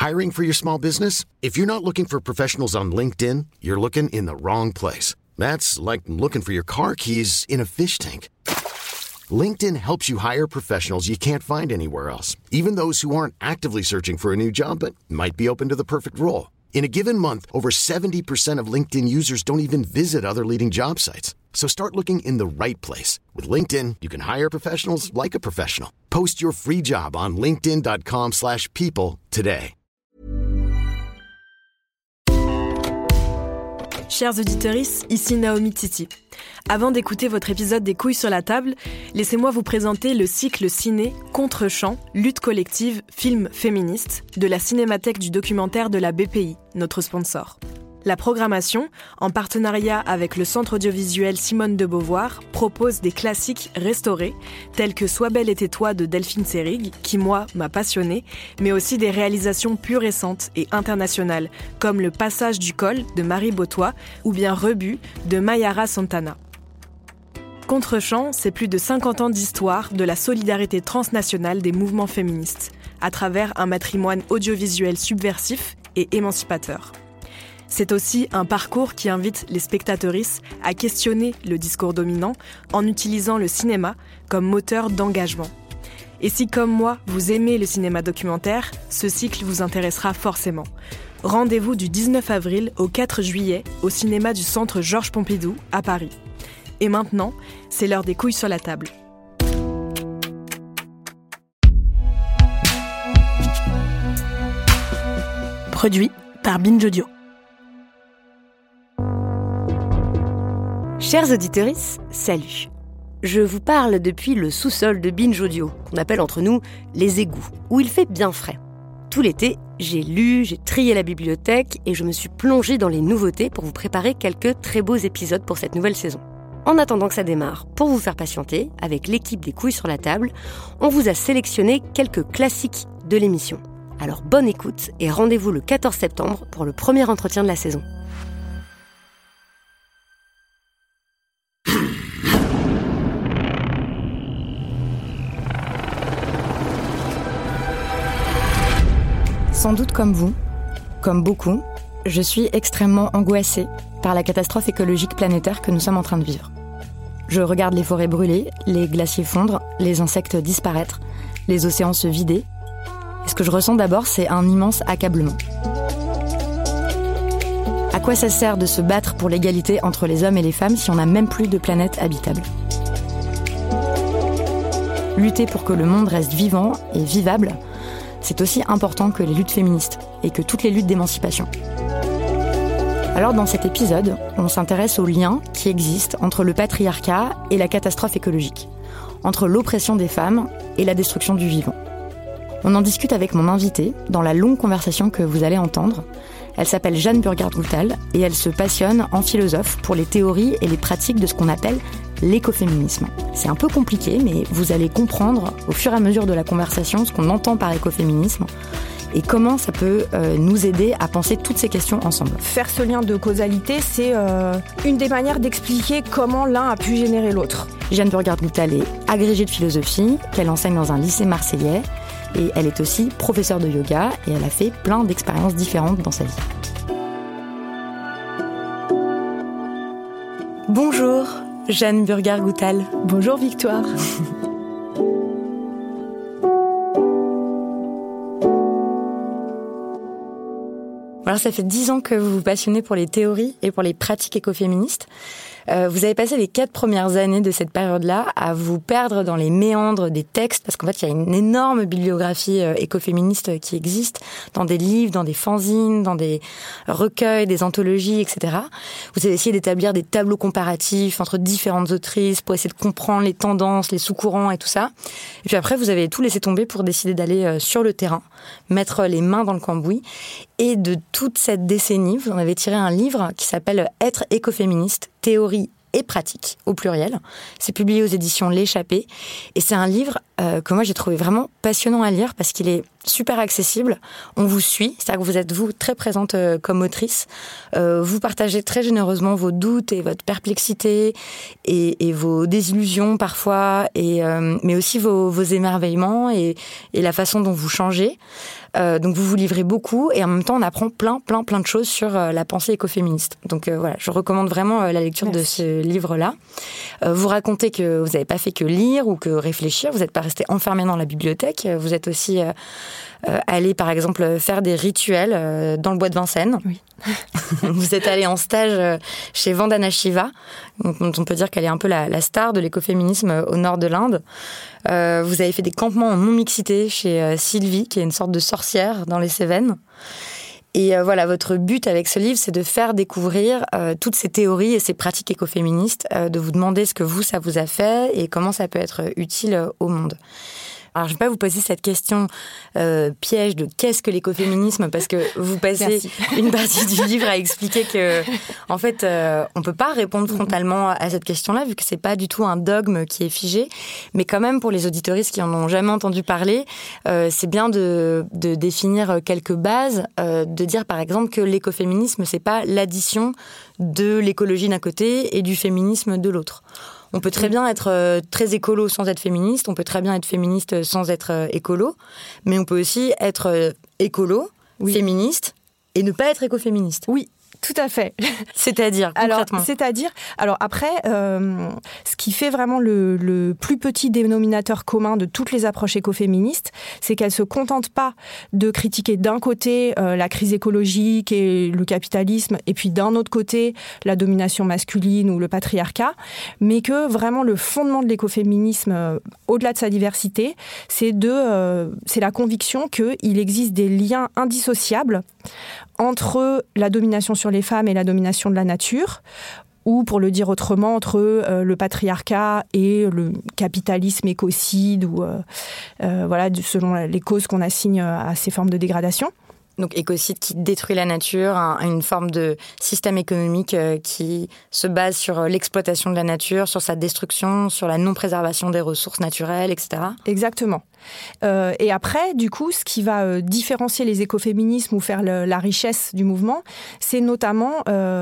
Hiring for your small business? If you're not looking for professionals on LinkedIn, you're looking in the wrong place. That's like looking for your car keys in a fish tank. LinkedIn helps you hire professionals you can't find anywhere else, even those who aren't actively searching for a new job but might be open to the perfect role. In a given month, over 70% of LinkedIn users don't even visit other leading job sites. So start looking in the right place. With LinkedIn, you can hire professionals like a professional. Post your free job on linkedin.com/people today. Chers auditeurs, ici Naomi Titi. Avant d'écouter votre épisode des couilles sur la table, laissez-moi vous présenter le cycle ciné Contre-champ, lutte collective, film féministe de la Cinémathèque du documentaire de la BPI, notre sponsor. La programmation, en partenariat avec le Centre audiovisuel Simone de Beauvoir, propose des classiques restaurés, tels que Sois belle et tais-toi de Delphine Seyrig, qui, moi, m'a passionnée, mais aussi des réalisations plus récentes et internationales, comme Le Passage du Col de Marie Botois ou bien Rebut de Mayara Santana. Contre-champ, c'est plus de 50 ans d'histoire de la solidarité transnationale des mouvements féministes, à travers un patrimoine audiovisuel subversif et émancipateur. C'est aussi un parcours qui invite les spectatrices à questionner le discours dominant en utilisant le cinéma comme moteur d'engagement. Et si, comme moi, vous aimez le cinéma documentaire, ce cycle vous intéressera forcément. Rendez-vous du 19 avril au 4 juillet au cinéma du Centre Georges Pompidou à Paris. Et maintenant, c'est l'heure des couilles sur la table. Produit par Binge Audio. Chers auditeurs, salut. Je vous parle depuis le sous-sol de Binge Audio, qu'on appelle entre nous les égouts, où il fait bien frais. Tout l'été, j'ai lu, j'ai trié la bibliothèque et je me suis plongée dans les nouveautés pour vous préparer quelques très beaux épisodes pour cette nouvelle saison. En attendant que ça démarre, pour vous faire patienter, avec l'équipe des couilles sur la table, on vous a sélectionné quelques classiques de l'émission. Alors bonne écoute et rendez-vous le 14 septembre pour le premier entretien de la saison. Sans doute comme vous, comme beaucoup, je suis extrêmement angoissée par la catastrophe écologique planétaire que nous sommes en train de vivre. Je regarde les forêts brûler, les glaciers fondre, les insectes disparaître, les océans se vider. Et ce que je ressens d'abord, c'est un immense accablement. À quoi ça sert de se battre pour l'égalité entre les hommes et les femmes si on n'a même plus de planète habitable ? Lutter pour que le monde reste vivant et vivable, c'est aussi important que les luttes féministes et que toutes les luttes d'émancipation. Alors dans cet épisode, on s'intéresse aux liens qui existent entre le patriarcat et la catastrophe écologique, entre l'oppression des femmes et la destruction du vivant. On en discute avec mon invitée dans la longue conversation que vous allez entendre. Elle s'appelle Jeanne Burgard-Goutal et elle se passionne en philosophe pour les théories et les pratiques de ce qu'on appelle l'écoféminisme. C'est un peu compliqué, mais vous allez comprendre au fur et à mesure de la conversation ce qu'on entend par écoféminisme et comment ça peut nous aider à penser toutes ces questions ensemble. Faire ce lien de causalité, c'est une des manières d'expliquer comment l'un a pu générer l'autre. Jeanne Burgard-Goutal est agrégée de philosophie, qu'elle enseigne dans un lycée marseillais et elle est aussi professeure de yoga et elle a fait plein d'expériences différentes dans sa vie. Bonjour Jeanne Burgard-Goutal. Bonjour Victoire. Alors ça fait 10 ans que vous vous passionnez pour les théories et pour les pratiques écoféministes. Vous avez passé les 4 premières années de cette période-là à vous perdre dans les méandres des textes, parce qu'en fait, il y a une énorme bibliographie écoféministe qui existe, dans des livres, dans des fanzines, dans des recueils, des anthologies, etc. Vous avez essayé d'établir des tableaux comparatifs entre différentes autrices pour essayer de comprendre les tendances, les sous-courants et tout ça. Et puis après, vous avez tout laissé tomber pour décider d'aller sur le terrain, mettre les mains dans le cambouis. Et de toute cette décennie, vous en avez tiré un livre qui s'appelle « Être écoféministe, théorie et pratique » au pluriel. C'est publié aux éditions L'Échappée. Et c'est un livre que moi j'ai trouvé vraiment passionnant à lire parce qu'il est super accessible. On vous suit, c'est-à-dire que vous êtes, vous, très présente comme autrice. Vous partagez très généreusement vos doutes et votre perplexité et vos désillusions parfois, mais aussi vos émerveillements et la façon dont vous changez. Donc vous vous livrez beaucoup et en même temps on apprend plein de choses sur la pensée écoféministe. Donc voilà, je recommande vraiment la lecture de ce livre-là. Vous racontez que vous n'avez pas fait que lire ou que réfléchir, vous n'êtes pas resté enfermé dans la bibliothèque, vous êtes aussi allé par exemple faire des rituels dans le bois de Vincennes. Oui. Vous êtes allé en stage chez Vandana Shiva, dont on peut dire qu'elle est un peu la star de l'écoféminisme au nord de l'Inde. Vous avez fait des campements en non-mixité chez Sylvie, qui est une sorte de sorcière dans les Cévennes. Et voilà, votre but avec ce livre, c'est de faire découvrir toutes ces théories et ces pratiques écoféministes, de vous demander ce que ça vous a fait et comment ça peut être utile au monde. Alors, je ne vais pas vous poser cette question piège de qu'est-ce que l'écoféminisme, parce que vous passez une partie du livre à expliquer que, en fait, on ne peut pas répondre frontalement à cette question-là, vu que ce n'est pas du tout un dogme qui est figé. Mais quand même, pour les auditeuristes qui n'en ont jamais entendu parler, c'est bien de définir quelques bases, de dire par exemple que l'écoféminisme, ce n'est pas l'addition de l'écologie d'un côté et du féminisme de l'autre. On peut très bien être très écolo sans être féministe, on peut très bien être féministe sans être écolo, mais on peut aussi être écolo, féministe, et ne pas être écoféministe. Oui, tout à fait. C'est-à-dire, concrètement. Alors après, ce qui fait vraiment le plus petit dénominateur commun de toutes les approches écoféministes, c'est qu'elles ne se contentent pas de critiquer d'un côté la crise écologique et le capitalisme, et puis d'un autre côté la domination masculine ou le patriarcat, mais que vraiment le fondement de l'écoféminisme, au-delà de sa diversité, c'est la conviction qu'il existe des liens indissociables entre la domination sur les femmes et la domination de la nature, ou pour le dire autrement, entre le patriarcat et le capitalisme écocide, ou selon les causes qu'on assigne à ces formes de dégradation. Donc écocide qui détruit la nature, une forme de système économique qui se base sur l'exploitation de la nature, sur sa destruction, sur la non-préservation des ressources naturelles, etc. Exactement. Et après, du coup, ce qui va différencier les écoféminismes ou faire la richesse du mouvement, c'est notamment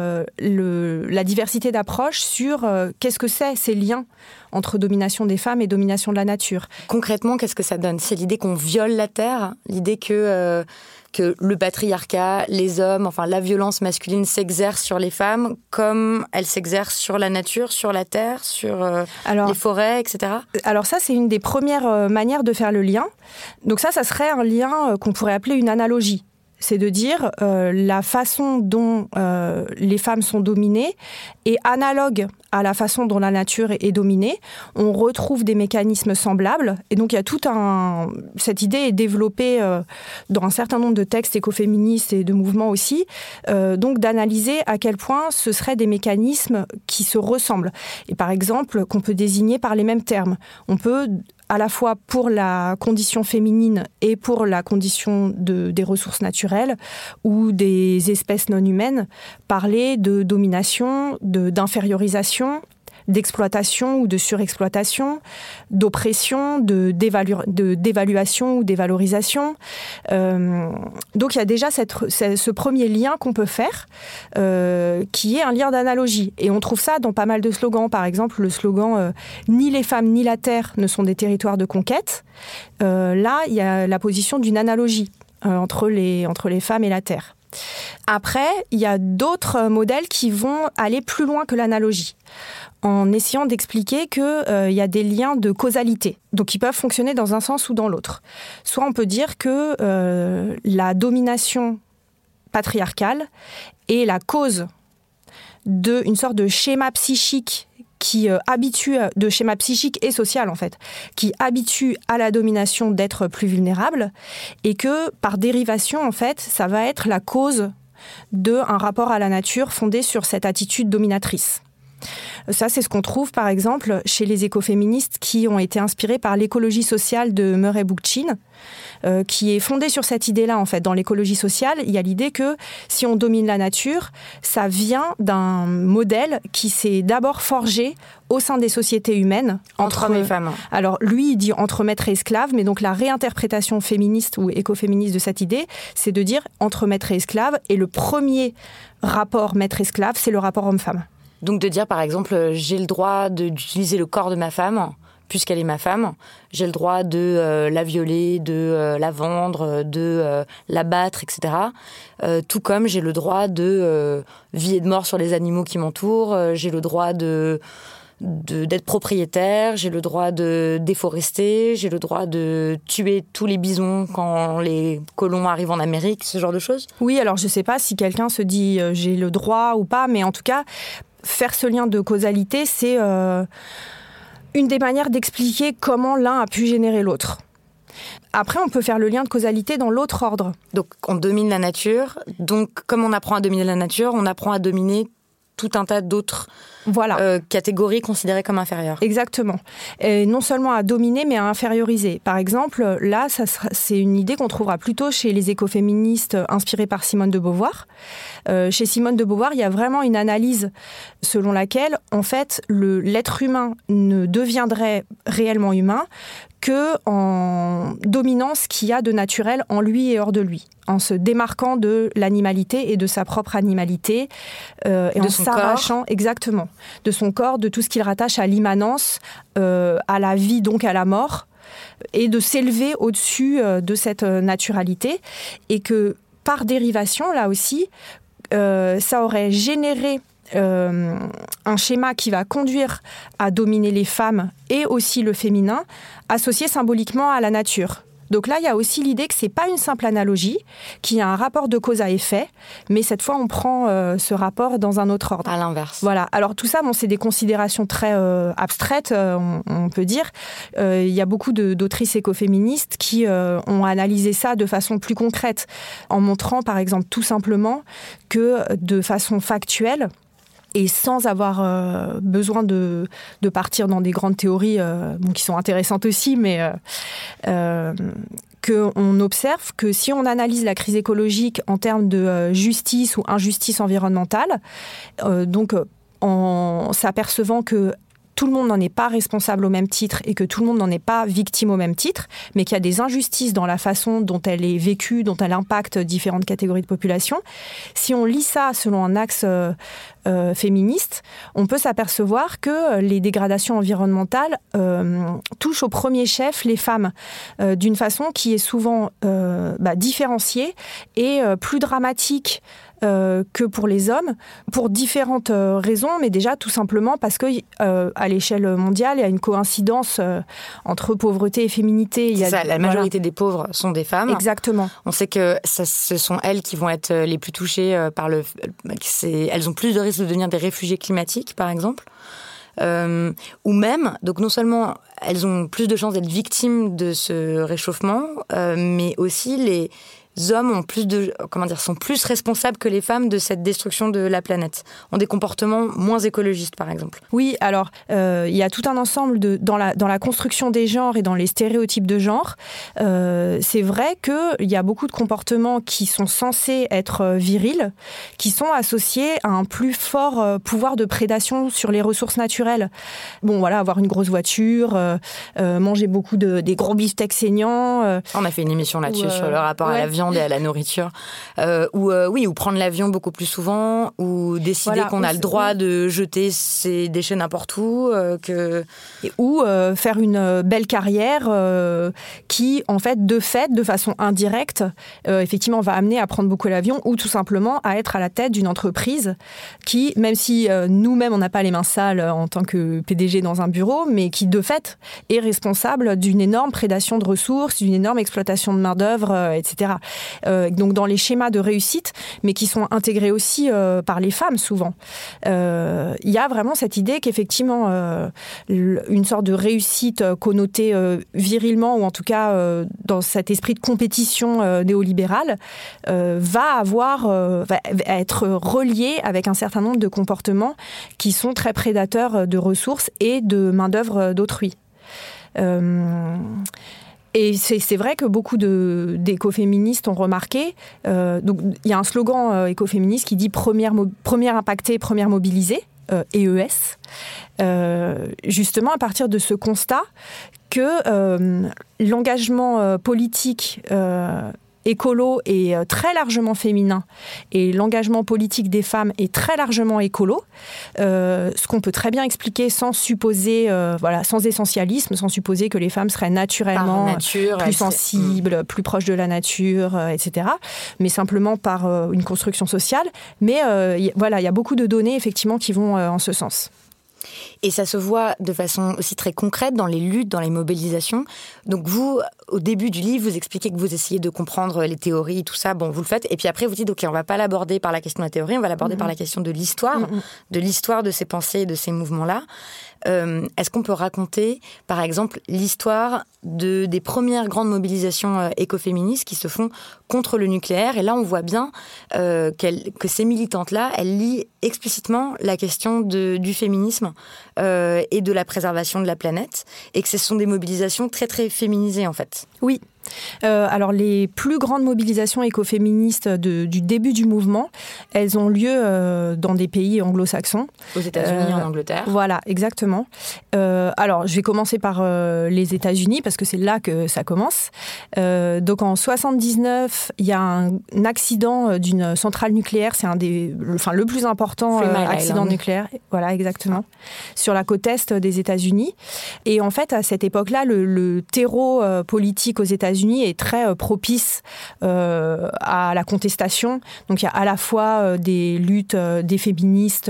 la diversité d'approches sur qu'est-ce que c'est ces liens entre domination des femmes et domination de la nature. Concrètement, qu'est-ce que ça donne ? C'est l'idée qu'on viole la terre, l'idée que le patriarcat, les hommes, enfin la violence masculine s'exerce sur les femmes comme elle s'exerce sur la nature, sur la terre, sur les forêts, etc. Alors ça, c'est une des premières manières de faire le lien. Donc ça serait un lien qu'on pourrait appeler une analogie. C'est de dire la façon dont les femmes sont dominées est analogue à la façon dont la nature est dominée. On retrouve des mécanismes semblables. Et donc, il y a cette idée est développée dans un certain nombre de textes écoféministes et de mouvements aussi, donc d'analyser à quel point ce seraient des mécanismes qui se ressemblent. Et par exemple, qu'on peut désigner par les mêmes termes. On peut à la fois pour la condition féminine et pour la condition des ressources naturelles ou des espèces non humaines, parler de domination, d'infériorisation, d'exploitation ou de surexploitation, d'oppression, de dévaluation ou dévalorisation. Donc il y a déjà ce premier lien qu'on peut faire, qui est un lien d'analogie. Et on trouve ça dans pas mal de slogans. Par exemple, le slogan « Ni les femmes ni la terre ne sont des territoires de conquête ». Là, il y a la position d'une analogie entre les femmes et la terre. Après, il y a d'autres modèles qui vont aller plus loin que l'analogie, en essayant d'expliquer qu'il y a des liens de causalité, donc ils peuvent fonctionner dans un sens ou dans l'autre. Soit on peut dire que la domination patriarcale est la cause d'une sorte de schéma psychique de schéma psychique et social en fait, qui habitue à la domination d'être plus vulnérable, et que par dérivation en fait, ça va être la cause d'un rapport à la nature fondé sur cette attitude dominatrice. Ça, c'est ce qu'on trouve, par exemple, chez les écoféministes qui ont été inspirés par l'écologie sociale de Murray Bookchin, qui est fondée sur cette idée-là, en fait. Dans l'écologie sociale, il y a l'idée que si on domine la nature, ça vient d'un modèle qui s'est d'abord forgé au sein des sociétés humaines. Entre hommes et femmes. Alors, lui, il dit entre maître et esclave, mais donc la réinterprétation féministe ou écoféministe de cette idée, c'est de dire entre maître et esclave, et le premier rapport maître-esclave, c'est le rapport homme-femme. Donc de dire, par exemple, j'ai le droit d'utiliser le corps de ma femme, puisqu'elle est ma femme. J'ai le droit de la violer, de la vendre, de la battre, etc. Tout comme j'ai le droit de vie et de mort sur les animaux qui m'entourent. J'ai le droit d'être propriétaire, j'ai le droit de déforester, j'ai le droit de tuer tous les bisons quand les colons arrivent en Amérique, ce genre de choses. Oui, alors je ne sais pas si quelqu'un se dit j'ai le droit ou pas, mais en tout cas, faire ce lien de causalité, c'est une des manières d'expliquer comment l'un a pu générer l'autre. Après, on peut faire le lien de causalité dans l'autre ordre. Donc, on domine la nature. Donc, comme on apprend à dominer la nature, on apprend à dominer tout un tas d'autres catégories considérées comme inférieures. Exactement. Et non seulement à dominer, mais à inférioriser. Par exemple, là, c'est une idée qu'on trouvera plutôt chez les écoféministes inspirés par Simone de Beauvoir. Chez Simone de Beauvoir, il y a vraiment une analyse selon laquelle, en fait, l'être humain ne deviendrait réellement humain que en dominant ce qu'il y a de naturel en lui et hors de lui, en se démarquant de l'animalité et de sa propre animalité, et en s'arrachant exactement de son corps, de tout ce qu'il rattache à l'immanence, à la vie, donc à la mort, et de s'élever au-dessus de cette naturalité, et que par dérivation, là aussi, ça aurait généré un schéma qui va conduire à dominer les femmes et aussi le féminin, associé symboliquement à la nature. Donc là, il y a aussi l'idée que c'est pas une simple analogie, qu'il y a un rapport de cause à effet, mais cette fois, on prend ce rapport dans un autre ordre. À l'inverse. Voilà. Alors tout ça, c'est des considérations très abstraites, on peut dire. Il y a beaucoup d'autrices écoféministes qui ont analysé ça de façon plus concrète, en montrant, par exemple, tout simplement que de façon factuelle, et sans avoir besoin de partir dans des grandes théories qui sont intéressantes aussi, mais qu'on observe que si on analyse la crise écologique en termes de justice ou injustice environnementale, en s'apercevant que tout le monde n'en est pas responsable au même titre et que tout le monde n'en est pas victime au même titre, mais qu'il y a des injustices dans la façon dont elle est vécue, dont elle impacte différentes catégories de population. Si on lit ça selon un axe féministe, on peut s'apercevoir que les dégradations environnementales touchent au premier chef les femmes d'une façon qui est souvent différenciée et plus dramatique que pour les hommes, pour différentes raisons, mais déjà tout simplement parce que à l'échelle mondiale, il y a une coïncidence entre pauvreté et féminerie. La majorité des pauvres sont des femmes. Exactement. On sait que ce sont elles qui vont être les plus touchées par elles ont plus de risques de devenir des réfugiés climatiques, par exemple. Ou même, donc non seulement elles ont plus de chances d'être victimes de ce réchauffement, mais aussi les hommes sont plus responsables que les femmes de cette destruction de la planète, ont des comportements moins écologistes, par exemple. Oui, alors, il y a tout un ensemble dans la construction des genres et dans les stéréotypes de genre. C'est vrai qu'il y a beaucoup de comportements qui sont censés être virils, qui sont associés à un plus fort pouvoir de prédation sur les ressources naturelles. Avoir une grosse voiture, manger beaucoup des gros beefsteaks saignants. On a fait une émission là-dessus sur le rapport à la viande et à la nourriture, ou prendre l'avion beaucoup plus souvent, ou décider qu'on a le droit de jeter ses déchets n'importe où, ou faire une belle carrière qui, en fait, de façon indirecte, effectivement, va amener à prendre beaucoup l'avion, ou tout simplement à être à la tête d'une entreprise qui, même si nous-mêmes, on n'a pas les mains sales en tant que PDG dans un bureau, mais qui, de fait, est responsable d'une énorme prédation de ressources, d'une énorme exploitation de main-d'œuvre, etc. donc dans les schémas de réussite, mais qui sont intégrés aussi par les femmes souvent. Il y a vraiment cette idée qu'effectivement, une sorte de réussite connotée virilement, ou en tout cas dans cet esprit de compétition néolibérale, va être reliée avec un certain nombre de comportements qui sont très prédateurs de ressources et de main-d'œuvre d'autrui. Et c'est vrai que beaucoup d'écoféministes ont remarqué, donc il y a un slogan écoféministe qui dit première impactée, première mobilisée, EES, justement à partir de ce constat que l'engagement politique écolo est très largement féminin et l'engagement politique des femmes est très largement écolo, ce qu'on peut très bien expliquer sans supposer, sans essentialisme, sans supposer que les femmes seraient naturellement plus sensibles, plus proches de la nature, etc. Mais simplement par une construction sociale. Mais il y a beaucoup de données effectivement qui vont en ce sens. Et ça se voit de façon aussi très concrète dans les luttes, dans les mobilisations. Donc vous, au début du livre, vous expliquez que vous essayez de comprendre les théories, tout ça, bon, vous le faites. Et puis après, vous dites, OK, on ne va pas l'aborder par la question de la théorie, on va l'aborder par la question de l'histoire de ces pensées et de ces mouvements-là. Est-ce qu'on peut raconter, par exemple, l'histoire des premières grandes mobilisations écoféministes qui se font contre le nucléaire? Et là, on voit bien que ces militantes-là, elles lient explicitement la question du féminisme et de la préservation de la planète, et que ce sont des mobilisations très, très féminisées, en fait. Oui. Alors, les plus grandes mobilisations écoféministes du début du mouvement, elles ont lieu dans des pays anglo-saxons. Aux États-Unis, en Angleterre. Voilà, exactement. Alors, je vais commencer par les États-Unis, parce que c'est là que ça commence. Donc, en 79, il y a un accident d'une centrale nucléaire. C'est le plus important accident nucléaire. Voilà, exactement. Sur la côte est des États-Unis. Et en fait, à cette époque-là, le terreau politique aux États-Unis est très propice à la contestation. Donc il y a à la fois des luttes des féministes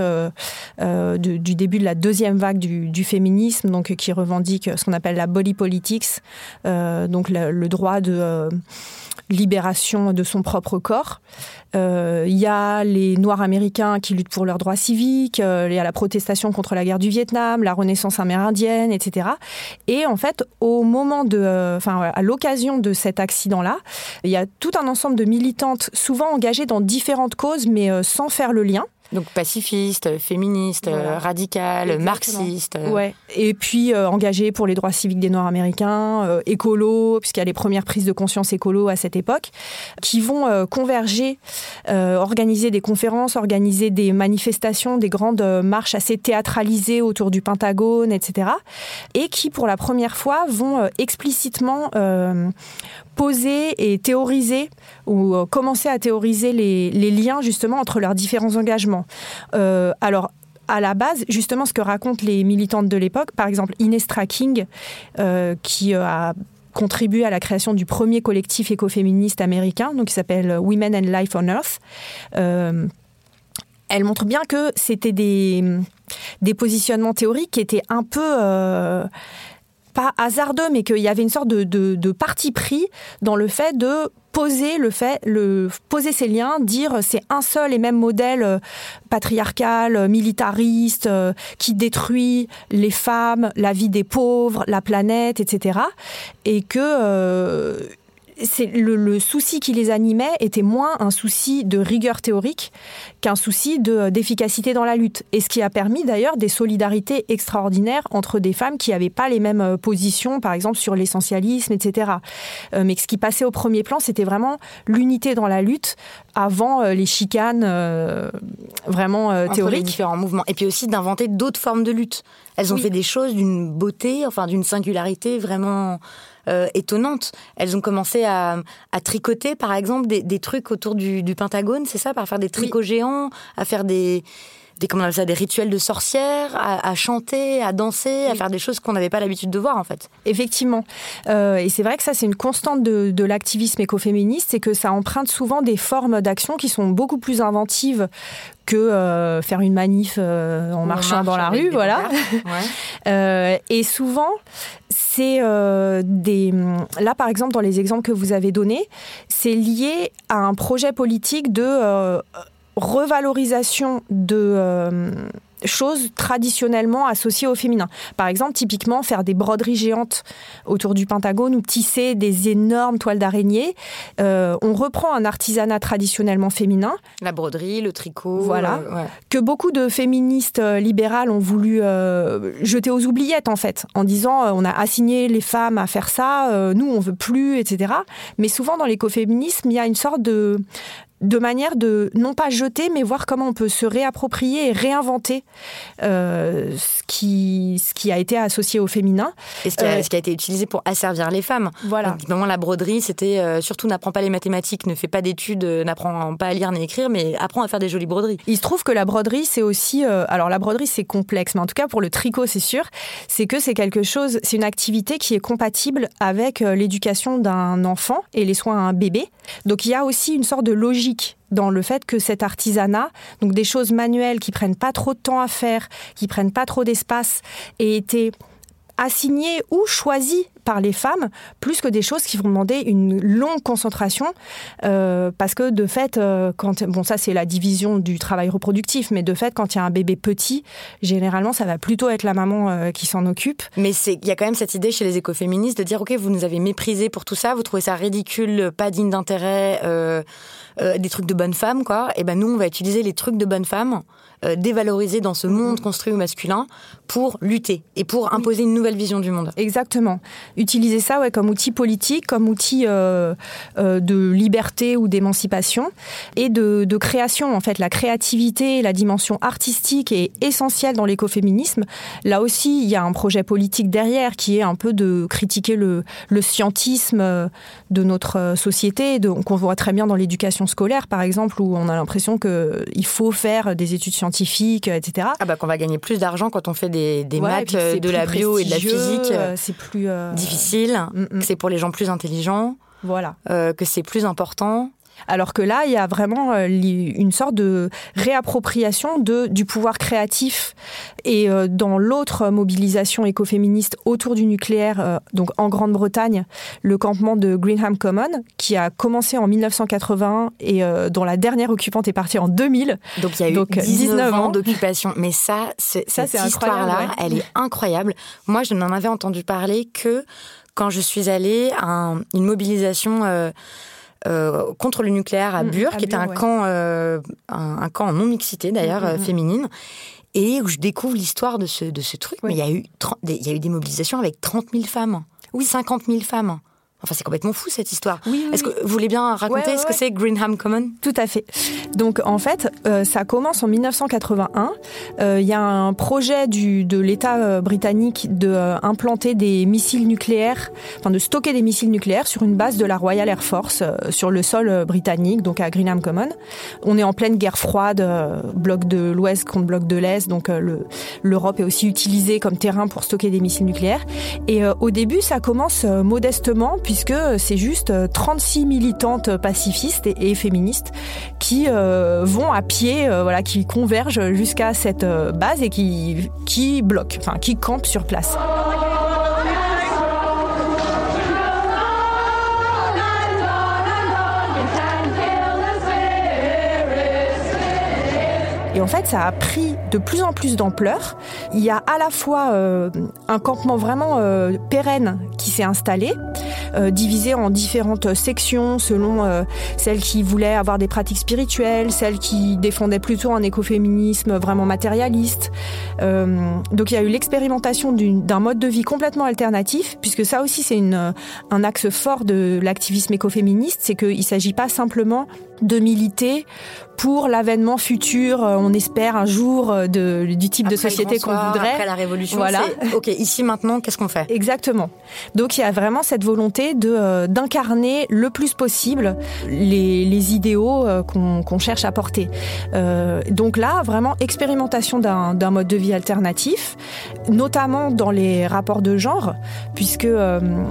du début de la deuxième vague du féminisme, donc qui revendiquent ce qu'on appelle la body politics, donc le droit de libération de son propre corps. Il y a les Noirs américains qui luttent pour leurs droits civiques, il y a la protestation contre la guerre du Vietnam, la renaissance amérindienne, etc. Et en fait, à l'occasion de cet accident-là, il y a tout un ensemble de militantes, souvent engagées dans différentes causes, mais sans faire le lien. Donc pacifiste, féministe, radical, marxiste. Ouais. Et puis engagé pour les droits civiques des Noirs américains, écolo, puisqu'il y a les premières prises de conscience écolo à cette époque, qui vont converger, organiser des conférences, organiser des manifestations, des grandes marches assez théâtralisées autour du Pentagone, etc. Et qui, pour la première fois, vont explicitement poser et théoriser ou commencer à théoriser les liens justement entre leurs différents engagements. Alors, à la base, justement, ce que racontent les militantes de l'époque, par exemple Ines Traking, qui a contribué à la création du premier collectif écoféministe américain, donc qui s'appelle Women and Life on Earth. Elle montre bien que c'était des positionnements théoriques qui étaient un peu pas hasardeux, mais qu'il y avait une sorte de parti pris dans le fait de poser ces liens, dire c'est un seul et même modèle patriarcal, militariste, qui détruit les femmes, la vie des pauvres, la planète, etc. Et que le souci qui les animait était moins un souci de rigueur théorique qu'un souci d'efficacité dans la lutte. Et ce qui a permis d'ailleurs des solidarités extraordinaires entre des femmes qui n'avaient pas les mêmes positions, par exemple sur l'essentialisme, etc. Mais ce qui passait au premier plan, c'était vraiment l'unité dans la lutte avant les chicanes vraiment théoriques. Entre les différents mouvements. Et puis aussi d'inventer d'autres formes de lutte. Elles ont fait des choses d'une beauté, enfin d'une singularité vraiment étonnante. Elles ont commencé à tricoter, par exemple, des trucs autour du Pentagone, c'est ça, par faire des tricots géants, à faire des rituels de sorcières, à chanter, à danser, à faire des choses qu'on n'avait pas l'habitude de voir, en fait. Effectivement. Et c'est vrai que ça, c'est une constante de l'activisme écoféministe, c'est que ça emprunte souvent des formes d'action qui sont beaucoup plus inventives que faire une manif en marchant dans la rue, voilà. Ouais. Et souvent, c'est là, par exemple, dans les exemples que vous avez donnés, c'est lié à un projet politique de revalorisation de choses traditionnellement associées au féminin. Par exemple, typiquement, faire des broderies géantes autour du Pentagone ou tisser des énormes toiles d'araignée. On reprend un artisanat traditionnellement féminin. La broderie, le tricot. Voilà. Que beaucoup de féministes libérales ont voulu jeter aux oubliettes, en fait, en disant on a assigné les femmes à faire ça, nous, on veut plus, etc. Mais souvent, dans l'écoféminisme, il y a une sorte de manière de, non pas jeter, mais voir comment on peut se réapproprier et réinventer ce qui a été associé au féminin. Et ce qui a été utilisé pour asservir les femmes. Voilà. Donc, la broderie, c'était surtout n'apprends pas les mathématiques, ne fais pas d'études, n'apprends pas à lire ni écrire, mais apprends à faire des jolies broderies. Il se trouve que la broderie, c'est aussi... alors la broderie, c'est complexe, mais en tout cas pour le tricot, c'est sûr, c'est que c'est quelque chose, c'est une activité qui est compatible avec l'éducation d'un enfant et les soins à un bébé. Donc il y a aussi une sorte de logique dans le fait que cet artisanat, donc des choses manuelles qui prennent pas trop de temps à faire, qui prennent pas trop d'espace, aient été assignées ou choisies par les femmes, plus que des choses qui vont demander une longue concentration, parce que de fait, ça c'est la division du travail reproductif, mais de fait, quand il y a un bébé petit, généralement ça va plutôt être la maman qui s'en occupe. Mais il y a quand même cette idée chez les écoféministes de dire ok, vous nous avez méprisés pour tout ça, vous trouvez ça ridicule, pas digne d'intérêt, des trucs de bonne femme, quoi. Et ben nous on va utiliser les trucs de bonne femme, dévalorisés dans ce monde construit au masculin, pour lutter et pour imposer une nouvelle vision du monde. Exactement. Utiliser ça comme outil politique, comme outil de liberté ou d'émancipation et de création. En fait, la créativité, la dimension artistique est essentielle dans l'écoféminisme. Là aussi, il y a un projet politique derrière qui est un peu de critiquer le scientisme de notre société, qu'on voit très bien dans l'éducation scolaire, par exemple, où on a l'impression qu'il faut faire des études scientifiques, etc. Qu'on va gagner plus d'argent quand on fait des maths, de la bio et de la physique. C'est plus difficile, que c'est pour les gens plus intelligents, voilà. Que c'est plus important. Alors que là, il y a vraiment une sorte de réappropriation du pouvoir créatif. Et dans l'autre mobilisation écoféministe autour du nucléaire, donc en Grande-Bretagne, le campement de Greenham Common, qui a commencé en 1981 et dont la dernière occupante est partie en 2000. Donc il y a eu 19 ans d'occupation. Mais cette histoire-là, elle est incroyable. Moi, je n'en avais entendu parler que quand je suis allée à une mobilisation... contre le nucléaire à Bure, qui était un camp en non-mixité d'ailleurs, féminine, et où je découvre l'histoire de ce truc. Mais il y a eu des mobilisations avec 30 000 femmes, 50 000 femmes. Enfin, c'est complètement fou, cette histoire. Est-ce que vous voulez bien raconter ce que c'est Greenham Common ? Tout à fait. Donc, en fait, ça commence en 1981. Il y a un projet de l'État britannique d'implanter des missiles nucléaires, de stocker des missiles nucléaires sur une base de la Royal Air Force sur le sol britannique, donc à Greenham Common. On est en pleine guerre froide, bloc de l'Ouest contre bloc de l'Est, donc l'Europe est aussi utilisée comme terrain pour stocker des missiles nucléaires. Et au début, ça commence modestement, puisque c'est juste 36 militantes pacifistes et féministes qui vont à pied, qui convergent jusqu'à cette base et qui bloquent, qui campent sur place. Et en fait, ça a pris de plus en plus d'ampleur. Il y a à la fois un campement vraiment pérenne qui s'est installé, divisé en différentes sections selon celles qui voulaient avoir des pratiques spirituelles, celles qui défendaient plutôt un écoféminisme vraiment matérialiste. Donc il y a eu l'expérimentation d'un mode de vie complètement alternatif, puisque ça aussi c'est un axe fort de l'activisme écoféministe, c'est qu'il ne s'agit pas simplement de militer pour l'avènement futur, on espère un jour, du type de société qu'on voudrait. Après la révolution, voilà. C'est OK, ici maintenant, qu'est-ce qu'on fait ? Exactement. Donc il y a vraiment cette volonté d'incarner le plus possible les idéaux qu'on cherche à porter. Donc là, vraiment expérimentation d'un mode de vie alternatif, notamment dans les rapports de genre, puisque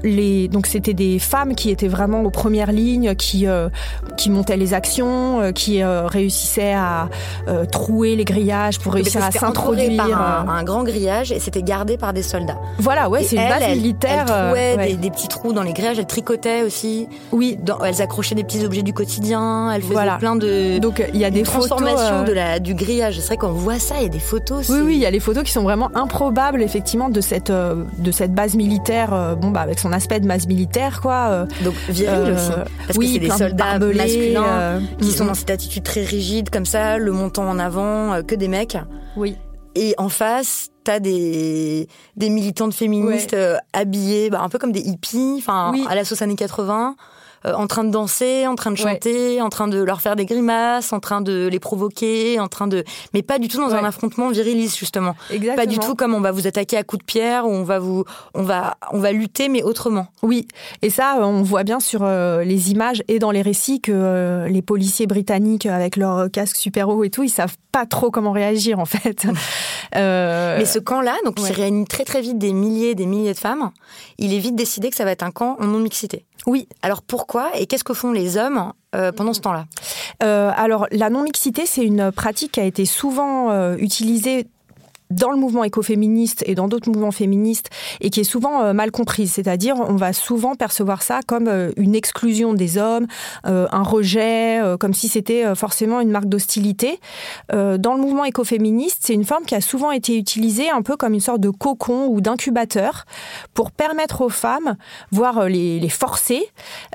donc c'était des femmes qui étaient vraiment aux premières lignes, qui montaient les actions, qui réussissaient à trouer les grillages pour réussir à s'introduire. Par un grand grillage et c'était gardé par des soldats. Voilà, ouais, c'est une base militaire. Elle trouait des petits trous dans les grillages, elle tricotait aussi. Oui. Elles accrochaient des petits objets du quotidien, elles faisaient plein de... Donc il y a des transformations du grillage. C'est vrai qu'on voit ça, il y a des photos. Oui, il y a les photos qui sont vraiment improbables, effectivement, de cette base militaire, avec son aspect de base militaire, quoi. Donc viril aussi, parce que c'est des soldats masculins qui sont dans cette attitude très rigide, comme ça, le menton en avant, que des mecs. Oui. Et en face, t'as des militantes féministes habillées, un peu comme des hippies, à la sauce années 80. En train de danser, en train de chanter, en train de leur faire des grimaces, en train de les provoquer, mais pas du tout dans un affrontement viriliste, justement. Exactement. Pas du tout comme on va vous attaquer à coups de pierre, ou on va lutter, mais autrement. Oui, et ça, on voit bien sur les images et dans les récits que les policiers britanniques, avec leurs casques super hauts et tout, ils savent pas trop comment réagir, en fait. Mais ce camp-là, donc il réunit très très vite des milliers de femmes, il est vite décidé que ça va être un camp en non-mixité. Oui. Alors pourquoi et qu'est-ce que font les hommes pendant ce temps-là ? Alors la non-mixité, c'est une pratique qui a été souvent utilisée dans le mouvement écoféministe et dans d'autres mouvements féministes et qui est souvent mal comprise. C'est-à-dire, on va souvent percevoir ça comme une exclusion des hommes, un rejet, comme si c'était forcément une marque d'hostilité. Dans le mouvement écoféministe, c'est une forme qui a souvent été utilisée un peu comme une sorte de cocon ou d'incubateur pour permettre aux femmes, voire les forcer,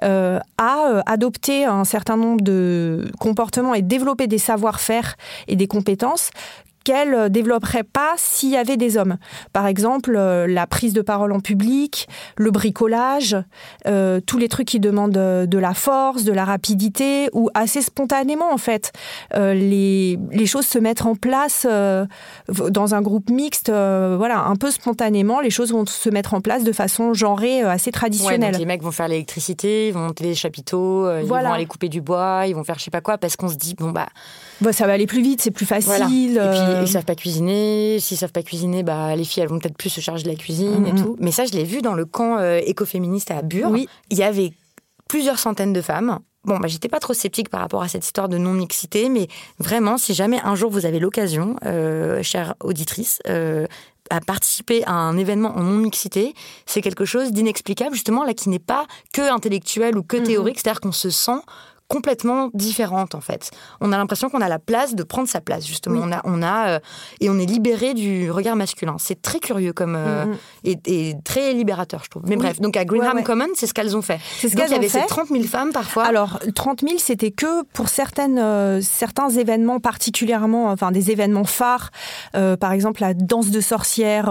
à adopter un certain nombre de comportements et développer des savoir-faire et des compétences qu'elle ne développerait pas s'il y avait des hommes. Par exemple, la prise de parole en public, le bricolage, tous les trucs qui demandent de la force, de la rapidité, ou assez spontanément, en fait. Les choses se mettent en place dans un groupe mixte, un peu spontanément, les choses vont se mettre en place de façon genrée assez traditionnelle. Ouais, donc les mecs vont faire l'électricité, ils vont monter des chapiteaux, ils vont aller couper du bois, ils vont faire je sais pas quoi, parce qu'on se dit, ça va aller plus vite, c'est plus facile. Voilà. Et puis, ils savent pas cuisiner. S'ils savent pas cuisiner, les filles, elles vont peut-être plus se charger de la cuisine et tout. Mais ça, je l'ai vu dans le camp écoféministe à Bure. Oui. Il y avait plusieurs centaines de femmes. J'étais pas trop sceptique par rapport à cette histoire de non-mixité, mais vraiment, si jamais un jour vous avez l'occasion, chère auditrice, à participer à un événement en non-mixité, c'est quelque chose d'inexplicable, justement, là, qui n'est pas que intellectuel ou que théorique, c'est-à-dire qu'on se sent complètement différente, en fait. On a l'impression qu'on a la place de prendre sa place, justement. Oui. Et on est libéré du regard masculin. C'est très curieux et très libérateur, je trouve. Mais bref, donc à Greenham Common, c'est ce qu'elles ont fait. C'est ce qu'elles ont fait. Il y avait ces 30 000 femmes, parfois. Alors, 30 000, c'était que pour certains événements particulièrement, des événements phares. Par exemple, la danse de sorcières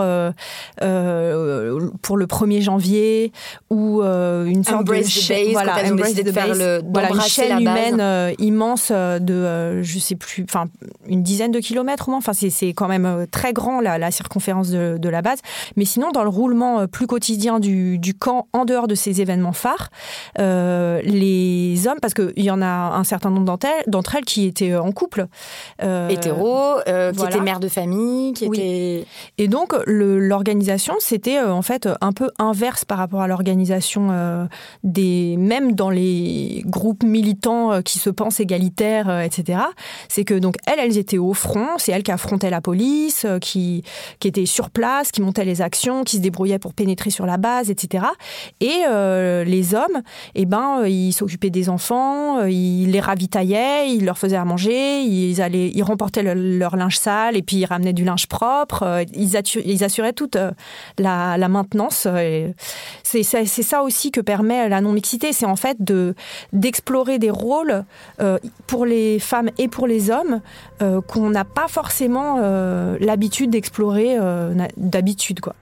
pour le 1er janvier, ou une sorte Embrace the Base, quand elles ont décidé de faire une chaîne humaine immense de, je sais plus, une dizaine de kilomètres au moins. C'est quand même très grand, la circonférence de la base. Mais sinon, dans le roulement plus quotidien du camp, en dehors de ces événements phares, les hommes, parce qu'il y en a un certain nombre d'entre elles qui étaient en couple. Hétéros, qui étaient mères de famille, qui étaient... Et donc, l'organisation, c'était en fait un peu inverse par rapport à l'organisation même dans les groupes militants qui se pensent égalitaires, etc. C'est que donc elles étaient au front, c'est elles qui affrontaient la police, qui étaient sur place, qui montaient les actions, qui se débrouillaient pour pénétrer sur la base, etc. Et les hommes, ils s'occupaient des enfants, ils les ravitaillaient, ils leur faisaient à manger, ils remportaient leur linge sale et puis ils ramenaient du linge propre, ils assuraient toute la maintenance. Et c'est ça aussi que permet la non-mixité, c'est en fait d'explorer des rôles pour les femmes et pour les hommes qu'on n'a pas forcément l'habitude d'explorer d'habitude, quoi.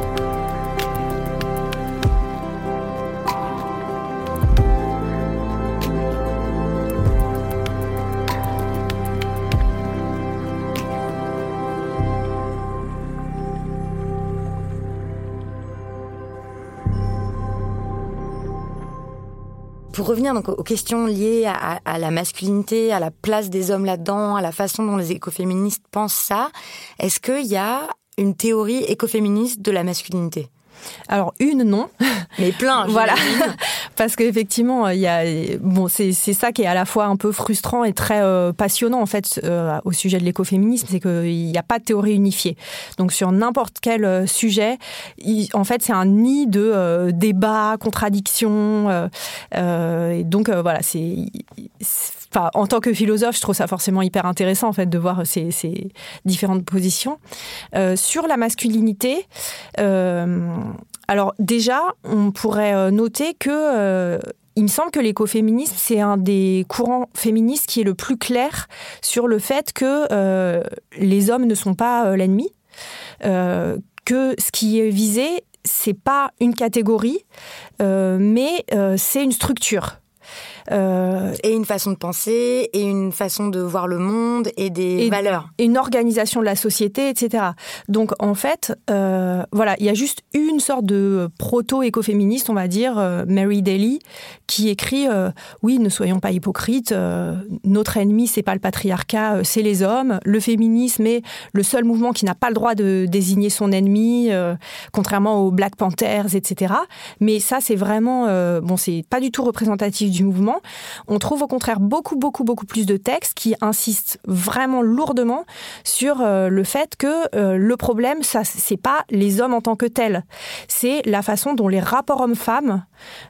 Pour revenir donc aux questions liées à la masculinité, à la place des hommes là-dedans, à la façon dont les écoféministes pensent ça, est-ce qu'il y a une théorie écoféministe de la masculinité ? Alors, une, non. Mais plein, voilà. Parce qu'effectivement, c'est ça qui est à la fois un peu frustrant et très passionnant, en fait, au sujet de l'écosféminisme, c'est qu'il n'y a pas de théorie unifiée. Donc, sur n'importe quel sujet, en fait, c'est un nid de débats, contradictions. Et donc, voilà, en tant que philosophe, je trouve ça forcément hyper intéressant en fait de voir ces différentes positions. Sur la masculinité, alors déjà, on pourrait noter que il me semble que l'écoféminisme, c'est un des courants féministes qui est le plus clair sur le fait que les hommes ne sont pas l'ennemi, que ce qui est visé, c'est pas une catégorie, mais c'est une structure. Et une façon de penser, et une façon de voir le monde, et des valeurs. Et une organisation de la société, etc. Donc, en fait, voilà, il y a juste une sorte de proto-écoféministe, on va dire, Mary Daly, qui écrit « Oui, ne soyons pas hypocrites, notre ennemi, c'est pas le patriarcat, c'est les hommes. Le féminisme est le seul mouvement qui n'a pas le droit de désigner son ennemi, contrairement aux Black Panthers, etc. » Mais ça, c'est vraiment... c'est pas du tout représentatif du mouvement. On trouve au contraire beaucoup plus de textes qui insistent vraiment lourdement sur le fait que le problème, ça, c'est pas les hommes en tant que tels. C'est la façon dont les rapports hommes-femmes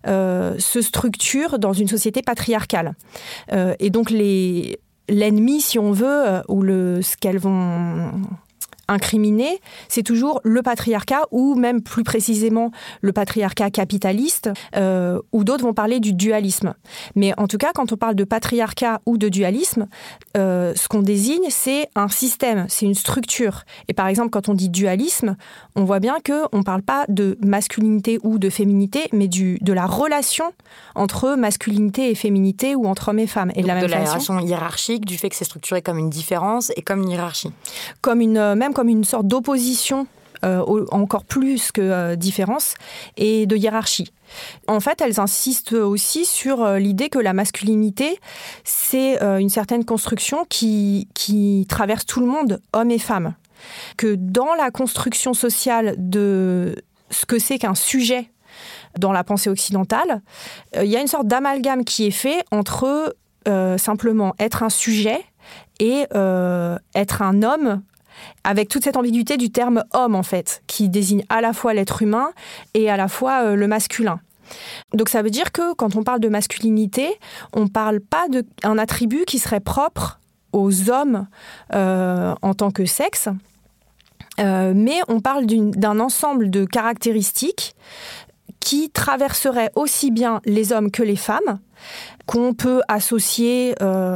se structurent dans une société patriarcale. Et donc l'ennemi, si on veut, ou ce qu'elles vont incriminé, c'est toujours le patriarcat ou même plus précisément le patriarcat capitaliste ou d'autres vont parler du dualisme. Mais en tout cas, quand on parle de patriarcat ou de dualisme, ce qu'on désigne, c'est un système, c'est une structure. Et par exemple, quand on dit dualisme, on voit bien qu'on ne parle pas de masculinité ou de féminité, mais de la relation entre masculinité et féminité ou entre hommes et femmes. Et donc de la même façon, relation hiérarchique, du fait que c'est structuré comme une différence et comme une hiérarchie. Comme une sorte d'opposition, encore plus que différence, et de hiérarchie. En fait, elles insistent aussi sur l'idée que la masculinité, c'est une certaine construction qui traverse tout le monde, hommes et femmes. Que dans la construction sociale de ce que c'est qu'un sujet dans la pensée occidentale, il y a une sorte d'amalgame qui est fait entre simplement être un sujet et être un homme, avec toute cette ambiguïté du terme « homme », en fait, qui désigne à la fois l'être humain et à la fois le masculin. Donc ça veut dire que quand on parle de masculinité, on ne parle pas d'un attribut qui serait propre aux hommes en tant que sexe, mais on parle d'un ensemble de caractéristiques qui traverseraient aussi bien les hommes que les femmes, qu'on peut associer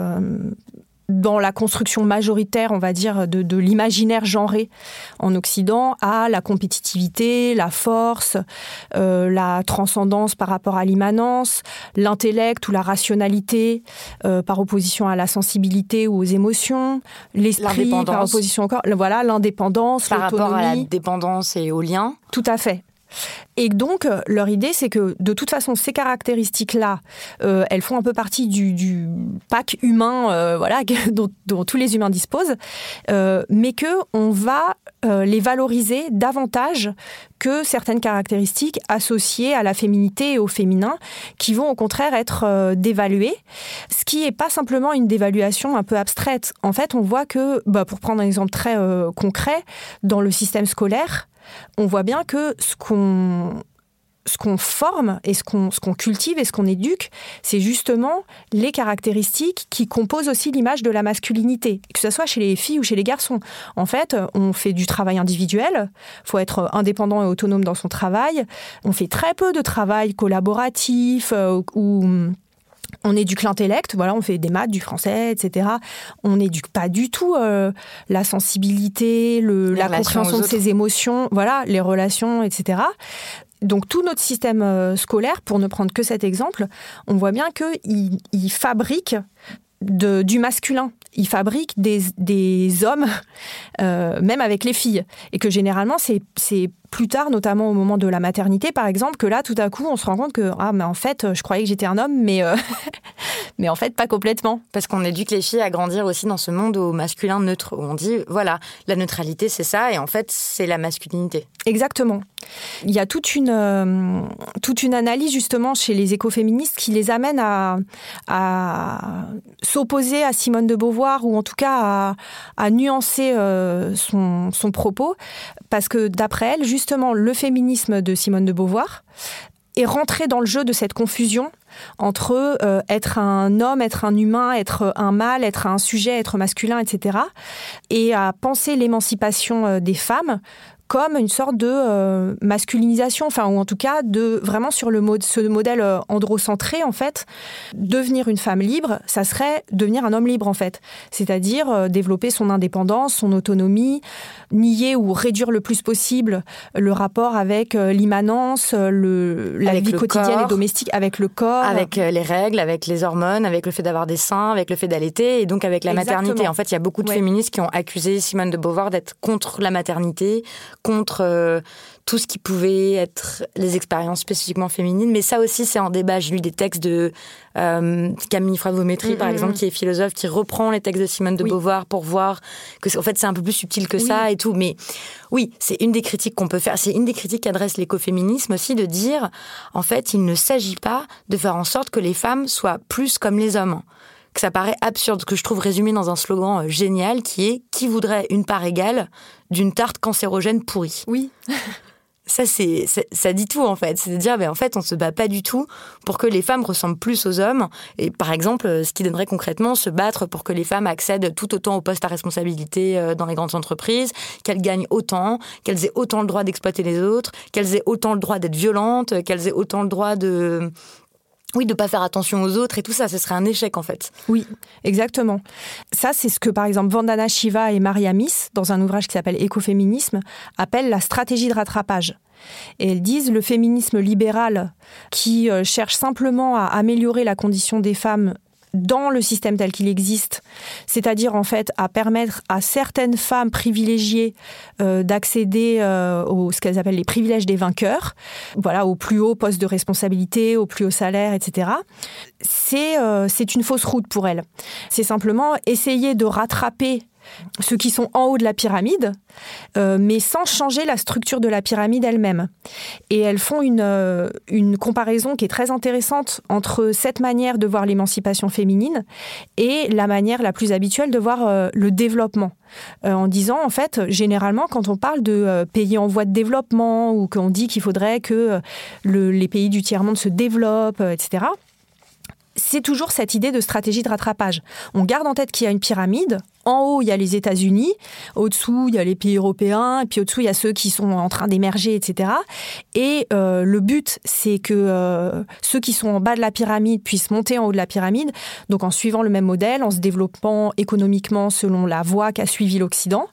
dans la construction majoritaire, on va dire, de l'imaginaire genré en Occident, à la compétitivité, la force, la transcendance par rapport à l'immanence, l'intellect ou la rationalité par opposition à la sensibilité ou aux émotions, l'esprit par opposition au corps, voilà, l'indépendance, par l'autonomie. Par rapport à la dépendance et au lien. Tout à fait. Et donc, leur idée, c'est que, de toute façon, ces caractéristiques-là, elles font un peu partie du pack humain dont tous les humains disposent, mais qu'on va les valoriser davantage que certaines caractéristiques associées à la féminité et au féminin, qui vont au contraire être dévaluées, ce qui n'est pas simplement une dévaluation un peu abstraite. En fait, on voit que, pour prendre un exemple très concret, dans le système scolaire, on voit bien que ce qu'on forme et ce qu'on cultive et ce qu'on éduque, c'est justement les caractéristiques qui composent aussi l'image de la masculinité, que ce soit chez les filles ou chez les garçons. En fait, on fait du travail individuel, il faut être indépendant et autonome dans son travail, on fait très peu de travail collaboratif ou on éduque l'intellect, voilà, on fait des maths, du français, etc. On n'éduque pas du tout la sensibilité, la compréhension de ses émotions, voilà, les relations, etc. Donc tout notre système scolaire, pour ne prendre que cet exemple, on voit bien qu'il fabrique du masculin. Il fabrique des hommes, même avec les filles. Et que généralement, c'est plus tard, notamment au moment de la maternité, par exemple, que là, tout à coup, on se rend compte que mais en fait, je croyais que j'étais un homme, mais en fait, pas complètement. Parce qu'on éduque les filles à grandir aussi dans ce monde au masculin neutre, où on dit, voilà, la neutralité, c'est ça, et en fait, c'est la masculinité. Exactement. Il y a toute une analyse, justement, chez les écoféministes qui les amène à s'opposer à Simone de Beauvoir, ou en tout cas à nuancer son propos, parce que d'après elle, justement, le féminisme de Simone de Beauvoir est rentré dans le jeu de cette confusion entre être un homme, être un humain, être un mâle, être un sujet, être masculin, etc. Et à penser l'émancipation des femmes comme une sorte de masculinisation, ou en tout cas vraiment sur ce modèle androcentré, en fait. Devenir une femme libre, ça serait devenir un homme libre, en fait. C'est-à-dire développer son indépendance, son autonomie, nier ou réduire le plus possible le rapport avec l'immanence, la vie quotidienne et domestique, avec le corps. Avec les règles, avec les hormones, avec le fait d'avoir des seins, avec le fait d'allaiter, et donc avec la maternité. En fait, il y a beaucoup de féministes qui ont accusé Simone de Beauvoir d'être contre la maternité, contre tout ce qui pouvait être les expériences spécifiquement féminines. Mais ça aussi, c'est en débat. J'ai lu des textes de Camille Fravométrie, par exemple, qui est philosophe, qui reprend les textes de Simone de Beauvoir pour voir que en fait, c'est un peu plus subtil que ça et tout. Mais oui, c'est une des critiques qu'on peut faire. C'est une des critiques qu'adresse l'écoféminisme aussi, de dire, en fait, il ne s'agit pas de faire en sorte que les femmes soient plus comme les hommes. Que ça paraît absurde, que je trouve résumé dans un slogan génial qui est « Qui voudrait une part égale d'une tarte cancérogène pourrie ?» Oui. Ça dit tout, en fait. C'est de dire, en fait, on se bat pas du tout pour que les femmes ressemblent plus aux hommes. Et par exemple, ce qui donnerait concrètement se battre pour que les femmes accèdent tout autant aux postes à responsabilité dans les grandes entreprises, qu'elles gagnent autant, qu'elles aient autant le droit d'exploiter les autres, qu'elles aient autant le droit d'être violentes, qu'elles aient autant le droit de pas faire attention aux autres et tout ça, ce serait un échec en fait. Oui, exactement. Ça, c'est ce que par exemple Vandana Shiva et Maria Miss, dans un ouvrage qui s'appelle Écoféminisme, appellent la stratégie de rattrapage. Et elles disent le féminisme libéral qui cherche simplement à améliorer la condition des femmes dans le système tel qu'il existe, c'est-à-dire en fait à permettre à certaines femmes privilégiées d'accéder ce qu'elles appellent les privilèges des vainqueurs, aux plus hauts postes de responsabilité, aux plus hauts salaires, etc. C'est une fausse route pour elles. C'est simplement essayer de rattraper ceux qui sont en haut de la pyramide, mais sans changer la structure de la pyramide elle-même. Et elles font une comparaison qui est très intéressante entre cette manière de voir l'émancipation féminine et la manière la plus habituelle de voir le développement. En disant, en fait, généralement, quand on parle de pays en voie de développement ou qu'on dit qu'il faudrait que les pays du tiers-monde se développent, etc., c'est toujours cette idée de stratégie de rattrapage. On garde en tête qu'il y a une pyramide. En haut, il y a les États-Unis. Au-dessous, il y a les pays européens. Et puis au-dessous, il y a ceux qui sont en train d'émerger, etc. Et le but, c'est que ceux qui sont en bas de la pyramide puissent monter en haut de la pyramide. Donc en suivant le même modèle, en se développant économiquement selon la voie qu'a suivi l'Occident.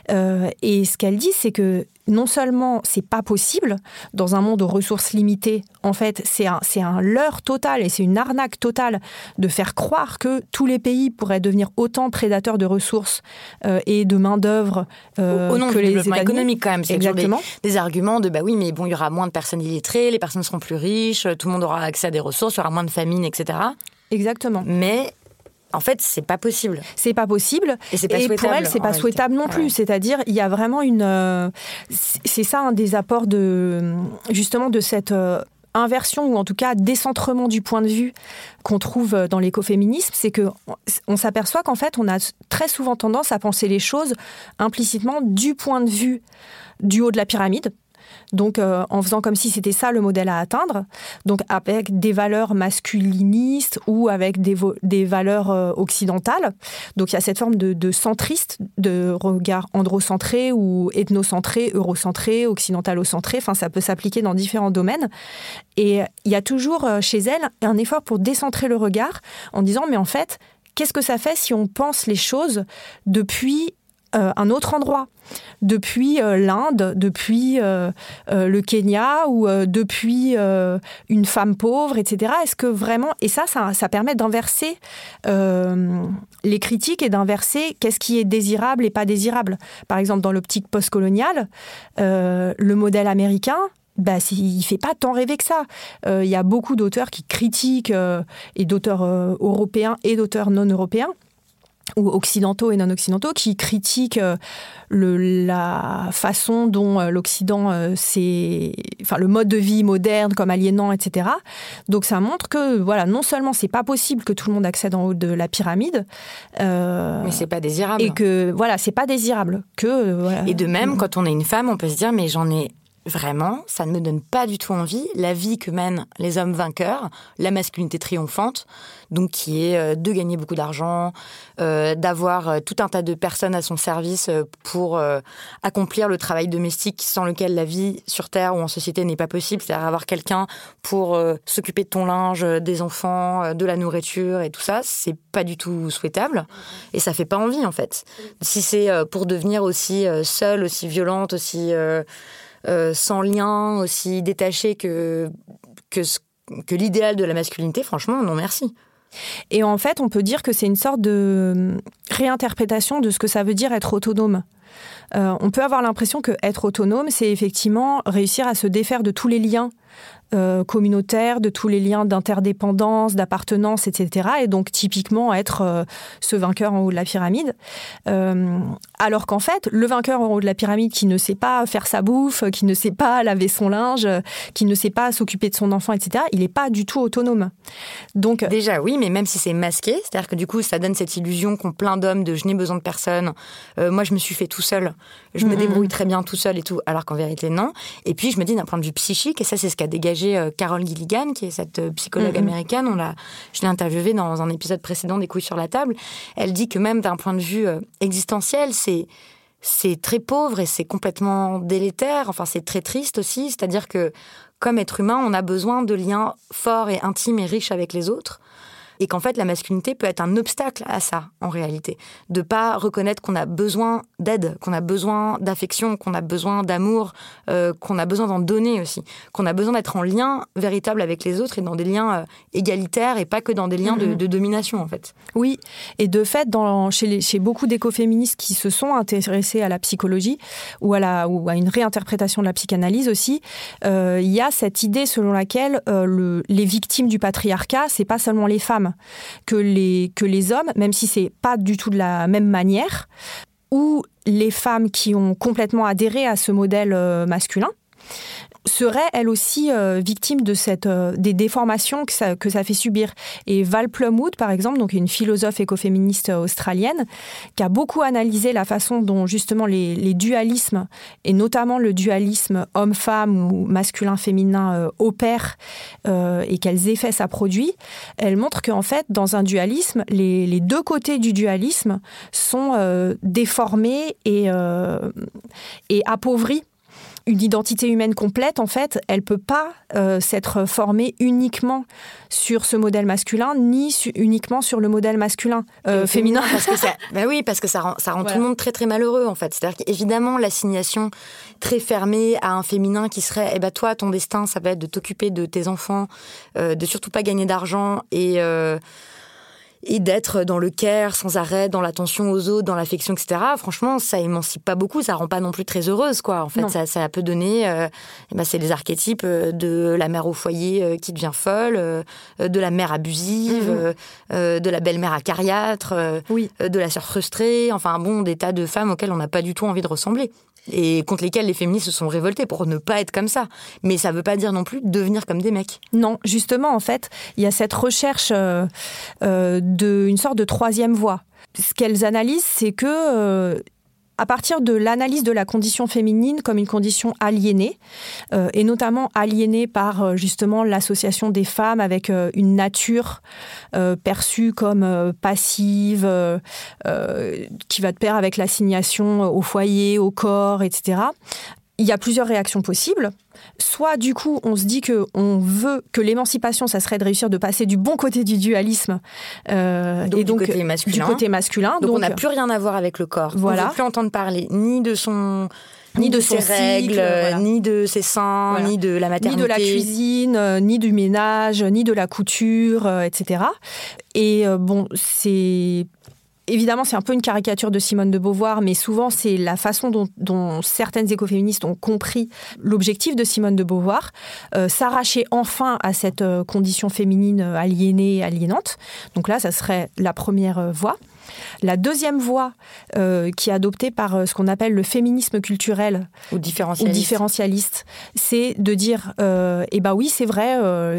Et ce qu'elle dit, c'est que non seulement c'est pas possible dans un monde aux ressources limitées, en fait c'est un leurre total et c'est une arnaque totale de faire croire que tous les pays pourraient devenir autant prédateurs de ressources et de main d'œuvre au nom que du les développement États-Unis. Économique quand même. C'est exactement des arguments de oui mais bon il y aura moins de personnes illettrées, les personnes seront plus riches, tout le monde aura accès à des ressources, il y aura moins de famine, etc. Exactement. Mais en fait, c'est pas possible. C'est pas possible. Et c'est pas souhaitable. Pour elle, c'est pas souhaitable non plus. C'est-à-dire, il y a vraiment c'est ça un des apports justement de cette inversion ou en tout cas décentrement du point de vue qu'on trouve dans l'écoféminisme, c'est qu'on s'aperçoit qu'en fait, on a très souvent tendance à penser les choses implicitement du point de vue du haut de la pyramide. Donc, en faisant comme si c'était ça le modèle à atteindre, donc avec des valeurs masculinistes ou avec des valeurs occidentales. Donc, il y a cette forme de centriste, de regard androcentré ou ethnocentré, eurocentré, occidentalocentré. Enfin, ça peut s'appliquer dans différents domaines. Et il y a toujours chez elle un effort pour décentrer le regard en disant, mais en fait, qu'est-ce que ça fait si on pense les choses depuis un autre endroit, depuis l'Inde, depuis le Kenya ou depuis une femme pauvre, etc. Est-ce que vraiment... Et ça permet d'inverser les critiques et d'inverser qu'est-ce qui est désirable et pas désirable. Par exemple, dans l'optique postcoloniale, le modèle américain, il ne fait pas tant rêver que ça. Il y a beaucoup d'auteurs qui critiquent, et d'auteurs européens et d'auteurs non européens, ou occidentaux et non occidentaux, qui critiquent la façon dont l'Occident, le mode de vie moderne comme aliénant, etc. Donc ça montre que non seulement c'est pas possible que tout le monde accède en haut de la pyramide, mais c'est pas désirable. Et que c'est pas désirable. Et de même, quand on est une femme, on peut se dire mais j'en ai vraiment, ça ne me donne pas du tout envie. La vie que mènent les hommes vainqueurs, la masculinité triomphante, donc qui est de gagner beaucoup d'argent, d'avoir tout un tas de personnes à son service pour accomplir le travail domestique sans lequel la vie sur Terre ou en société n'est pas possible, c'est-à-dire avoir quelqu'un pour s'occuper de ton linge, des enfants, de la nourriture et tout ça, c'est pas du tout souhaitable et ça fait pas envie en fait. Si c'est pour devenir aussi seule, aussi violente, aussi... sans lien, aussi détaché que l'idéal de la masculinité, franchement, non merci. Et en fait, on peut dire que c'est une sorte de réinterprétation de ce que ça veut dire être autonome. On peut avoir l'impression que être autonome, c'est effectivement réussir à se défaire de tous les liens communautaires, de tous les liens d'interdépendance, d'appartenance, etc. Et donc, typiquement, être ce vainqueur en haut de la pyramide. Alors qu'en fait, le vainqueur en haut de la pyramide qui ne sait pas faire sa bouffe, qui ne sait pas laver son linge, qui ne sait pas s'occuper de son enfant, etc., il n'est pas du tout autonome. Donc, déjà, oui, mais même si c'est masqué, c'est-à-dire que du coup, ça donne cette illusion qu'ont plein d'hommes de « je n'ai besoin de personne, moi, je me suis fait tout seul, je me débrouille très bien tout seul et tout », alors qu'en vérité, non. Et puis, je me dis, d'un point de vue psychique, et ça, c'est ce qu'a dégagé Carol Gilligan, qui est cette psychologue américaine, je l'ai interviewée dans un épisode précédent des Couilles sur la table, elle dit que même d'un point de vue existentiel, c'est très pauvre et c'est complètement délétère, enfin c'est très triste aussi, c'est-à-dire que comme être humain, on a besoin de liens forts et intimes et riches avec les autres. Et qu'en fait, la masculinité peut être un obstacle à ça, en réalité. De pas reconnaître qu'on a besoin d'aide, qu'on a besoin d'affection, qu'on a besoin d'amour, qu'on a besoin d'en donner aussi. Qu'on a besoin d'être en lien véritable avec les autres et dans des liens égalitaires et pas que dans des liens de domination, en fait. Oui, et de fait, chez beaucoup d'écoféministes qui se sont intéressés à la psychologie ou à une réinterprétation de la psychanalyse aussi, il y a cette idée selon laquelle les victimes du patriarcat, c'est pas seulement les femmes, que les hommes, même si c'est pas du tout de la même manière, ou les femmes qui ont complètement adhéré à ce modèle masculin, seraient elles aussi victimes de des déformations que ça fait subir. Et Val Plumwood, par exemple, donc une philosophe écoféministe australienne, qui a beaucoup analysé la façon dont justement les dualismes, et notamment le dualisme homme-femme ou masculin-féminin opèrent et quels effets ça produit, elle montre qu'en fait, dans un dualisme, les deux côtés du dualisme sont déformés et appauvris. Une identité humaine complète, en fait, elle peut pas s'être formée uniquement sur ce modèle masculin, ni uniquement sur le modèle masculin féminin. Parce que ça rend tout le monde très très malheureux, en fait. C'est-à-dire qu'évidemment, l'assignation très fermée à un féminin qui serait, toi, ton destin, ça va être de t'occuper de tes enfants, de surtout pas gagner d'argent et d'être dans le care sans arrêt, dans l'attention aux autres, dans l'affection, etc. Franchement, ça émancipe pas beaucoup, ça rend pas non plus très heureuse, quoi. En fait, ça peut donner... c'est les archétypes de la mère au foyer qui devient folle, de la mère abusive, de la belle-mère acariâtre, de la sœur frustrée, des tas de femmes auxquelles on n'a pas du tout envie de ressembler. Et contre lesquels les féministes se sont révoltées pour ne pas être comme ça. Mais ça ne veut pas dire non plus devenir comme des mecs. Non, justement, en fait, il y a cette recherche d'une sorte de troisième voie. Ce qu'elles analysent, c'est que... à partir de l'analyse de la condition féminine comme une condition aliénée, et notamment aliénée par justement l'association des femmes avec une nature perçue comme passive, qui va de pair avec l'assignation au foyer, au corps, etc., il y a plusieurs réactions possibles. Soit, du coup, on se dit qu'on veut que l'émancipation, ça serait de réussir de passer du bon côté du dualisme. Donc, du côté masculin. Donc, on n'a plus rien à voir avec le corps. Voilà. On ne veut plus entendre parler ni de ses règles, voilà. ni de ses seins, Voilà. ni de la maternité. Ni de la cuisine, ni du ménage, ni de la couture, etc. Et évidemment, c'est un peu une caricature de Simone de Beauvoir, mais souvent, c'est la façon dont certaines écoféministes ont compris l'objectif de Simone de Beauvoir, s'arracher enfin à cette condition féminine aliénée, aliénante. Donc là, ça serait la première voie. La deuxième voie, qui est adoptée par ce qu'on appelle le féminisme culturel ou différentialiste, c'est de dire, oui, c'est vrai,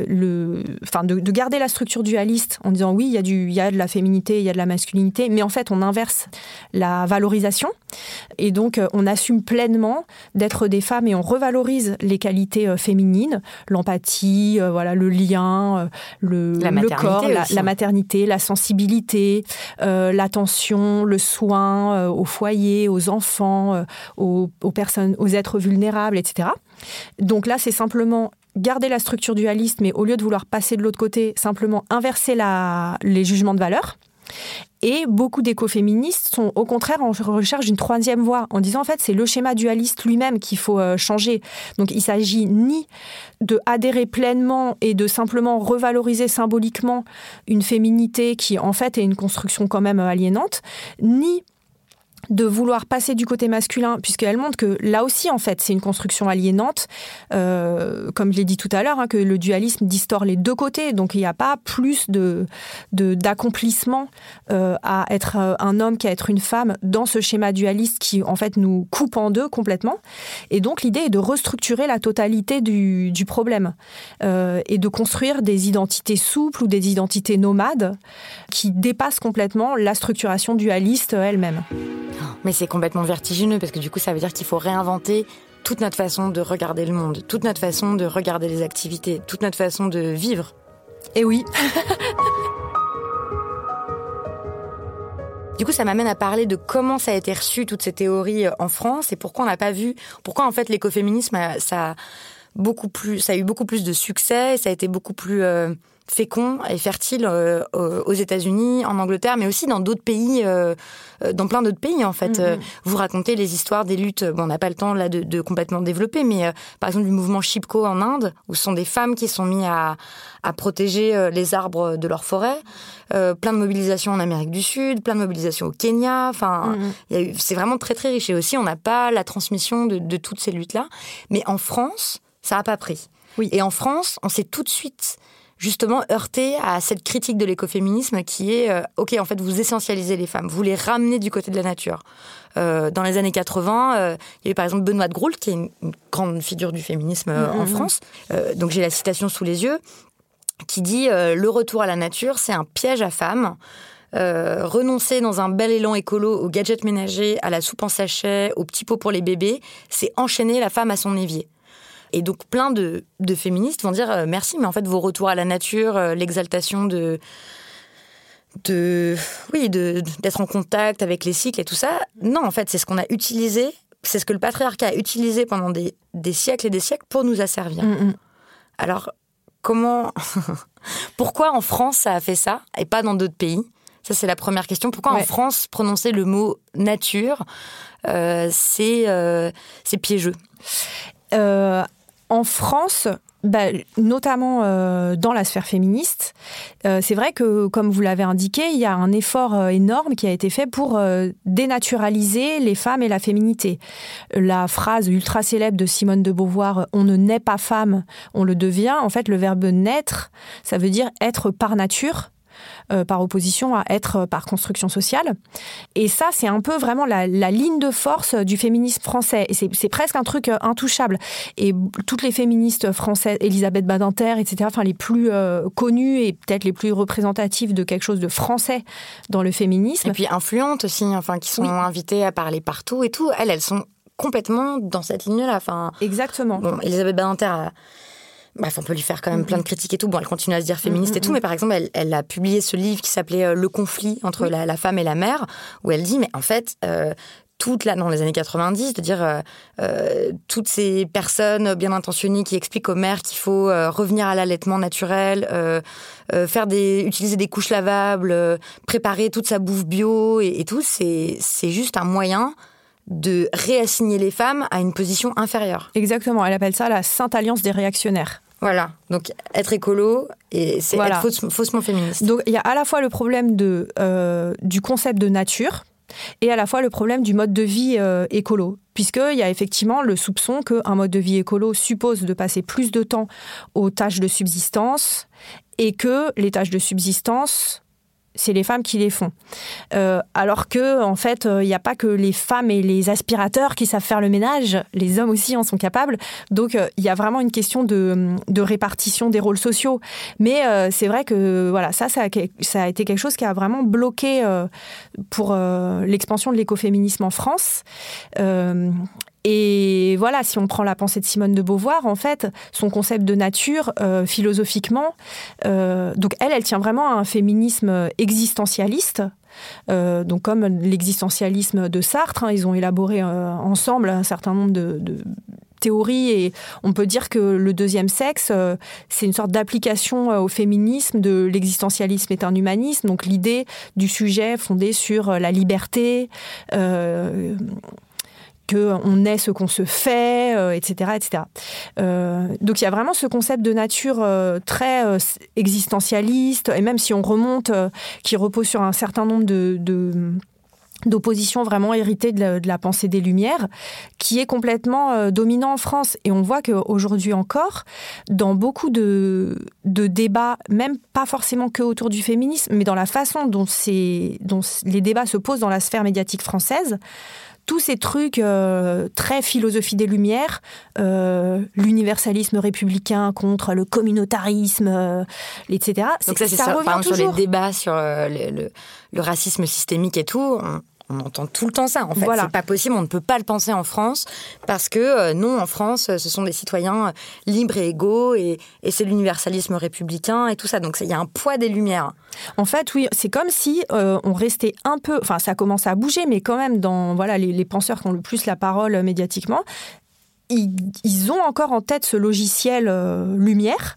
de garder la structure dualiste en disant oui, il y a de la féminité, il y a de la masculinité, mais en fait, on inverse la valorisation. Et donc, on assume pleinement d'être des femmes et on revalorise les qualités féminines, l'empathie, le lien, le corps, la maternité, la sensibilité, l'attention, le soin au foyer, aux enfants, aux personnes, aux êtres vulnérables, etc. Donc là, c'est simplement garder la structure dualiste, mais au lieu de vouloir passer de l'autre côté, simplement inverser les jugements de valeur. Et beaucoup d'écoféministes sont au contraire en recherche d'une troisième voie, en disant en fait c'est le schéma dualiste lui-même qu'il faut changer. Donc il ne s'agit ni de adhérer pleinement et de simplement revaloriser symboliquement une féminité qui en fait est une construction quand même aliénante, ni de vouloir passer du côté masculin, puisqu'elle montre que là aussi, en fait, c'est une construction aliénante. Comme je l'ai dit tout à l'heure, que le dualisme distord les deux côtés. Donc, il n'y a pas plus d'accomplissement à être un homme qu'à être une femme dans ce schéma dualiste qui, en fait, nous coupe en deux complètement. Et donc, l'idée est de restructurer la totalité du problème et de construire des identités souples ou des identités nomades qui dépassent complètement la structuration dualiste elle-même. Mais c'est complètement vertigineux parce que du coup, ça veut dire qu'il faut réinventer toute notre façon de regarder le monde, toute notre façon de regarder les activités, toute notre façon de vivre. Et oui. Du coup, ça m'amène à parler de comment ça a été reçu, toutes ces théories en France, et pourquoi on n'a pas vu, pourquoi en fait l'écoféminisme, ça a eu beaucoup plus de succès, ça a été beaucoup plus fécond et fertile aux États-Unis, en Angleterre, mais aussi dans d'autres pays, dans plein d'autres pays en fait. Vous racontez les histoires des luttes. Bon, on n'a pas le temps là de complètement développer, mais par exemple du mouvement Chipko en Inde, où ce sont des femmes qui sont mises à protéger les arbres de leur forêt. Plein de mobilisations en Amérique du Sud, plein de mobilisations au Kenya. Enfin, c'est vraiment très très riche. Et aussi, on n'a pas la transmission de toutes ces luttes-là. Mais en France, ça n'a pas pris. Oui. Et en France, on s'est tout de suite justement heurté à cette critique de l'écoféminisme qui est ok, en fait, vous essentialisez les femmes, vous les ramenez du côté de la nature. Dans les années 80, il y a eu par exemple Benoît de Groult, qui est une grande figure du féminisme en France. Donc j'ai la citation sous les yeux, qui dit le retour à la nature, c'est un piège à femmes. Renoncer dans un bel élan écolo aux gadgets ménagers, à la soupe en sachet, aux petits pots pour les bébés, c'est enchaîner la femme à son évier. Et donc, plein de féministes vont dire merci, mais en fait, vos retours à la nature, l'exaltation d'être en contact avec les cycles et tout ça, non, en fait, c'est ce qu'on a utilisé, c'est ce que le patriarcat a utilisé pendant des siècles et des siècles pour nous asservir. Alors, pourquoi en France ça a fait ça et pas dans d'autres pays ? Ça, c'est la première question. Pourquoi en France, prononcer le mot nature, c'est piégeux ? En France, notamment dans la sphère féministe, c'est vrai que, comme vous l'avez indiqué, il y a un effort énorme qui a été fait pour dénaturaliser les femmes et la féminité. La phrase ultra célèbre de Simone de Beauvoir « on ne naît pas femme, on le devient », en fait, le verbe « naître », ça veut dire être par nature, par opposition à être par construction sociale. Et ça, c'est un peu vraiment la ligne de force du féminisme français. Et c'est presque un truc intouchable. Et toutes les féministes françaises, Elisabeth Badinter, etc., enfin les plus connues et peut-être les plus représentatives de quelque chose de français dans le féminisme. Et puis influentes aussi, enfin, qui sont invitées à parler partout et tout. Elles sont complètement dans cette ligne-là. Enfin, exactement. Bon, Elisabeth Badinter bref, on peut lui faire quand même plein de critiques et tout. Bon, elle continue à se dire féministe et tout, mais par exemple, elle a publié ce livre qui s'appelait « Le conflit entre la femme et la mère », où elle dit, mais en fait, dans les années 90, de dire toutes ces personnes bien intentionnées qui expliquent aux mères qu'il faut revenir à l'allaitement naturel, utiliser des couches lavables, préparer toute sa bouffe bio et tout, c'est juste un moyen de réassigner les femmes à une position inférieure. Exactement, elle appelle ça la Sainte Alliance des réactionnaires. Voilà, donc être écolo et c'est être faussement féministe. Donc il y a à la fois le problème du concept de nature et à la fois le problème du mode de vie écolo. Puisqu'il y a effectivement le soupçon qu'un mode de vie écolo suppose de passer plus de temps aux tâches de subsistance et que les tâches de subsistance, c'est les femmes qui les font. Alors que, en fait, il n'y a pas que les femmes et les aspirateurs qui savent faire le ménage, les hommes aussi en sont capables. Donc, il y a vraiment une question de répartition des rôles sociaux. Mais c'est vrai que voilà, ça a été quelque chose qui a vraiment bloqué pour l'expansion de l'écoféminisme en France. Et voilà, si on prend la pensée de Simone de Beauvoir, en fait, son concept de nature, philosophiquement, donc elle tient vraiment à un féminisme existentialiste, donc comme l'existentialisme de Sartre, ils ont élaboré ensemble un certain nombre de théories et on peut dire que le deuxième sexe, c'est une sorte d'application au féminisme de l'existentialisme est un humanisme, donc l'idée du sujet fondé sur la liberté, qu'on est ce qu'on se fait, etc. etc. Donc il y a vraiment ce concept de nature très existentialiste, et même si on remonte, qui repose sur un certain nombre d'oppositions vraiment héritées de la pensée des Lumières, qui est complètement dominant en France. Et on voit qu'aujourd'hui encore, dans beaucoup de débats, même pas forcément que autour du féminisme, mais dans la façon dont les débats se posent dans la sphère médiatique française, tous ces trucs très philosophie des Lumières, l'universalisme républicain contre le communautarisme, etc. Donc ça revient par exemple, sur les débats sur le racisme systémique et tout, on entend tout le temps ça. En fait, voilà. C'est pas possible, on ne peut pas le penser en France parce que non, en France, ce sont des citoyens libres et égaux et c'est l'universalisme républicain et tout ça. Donc il y a un poids des Lumières. En fait, oui, c'est comme si on restait un peu... Enfin, ça commence à bouger, mais quand même, dans les penseurs qui ont le plus la parole médiatiquement, ils ont encore en tête ce logiciel Lumière,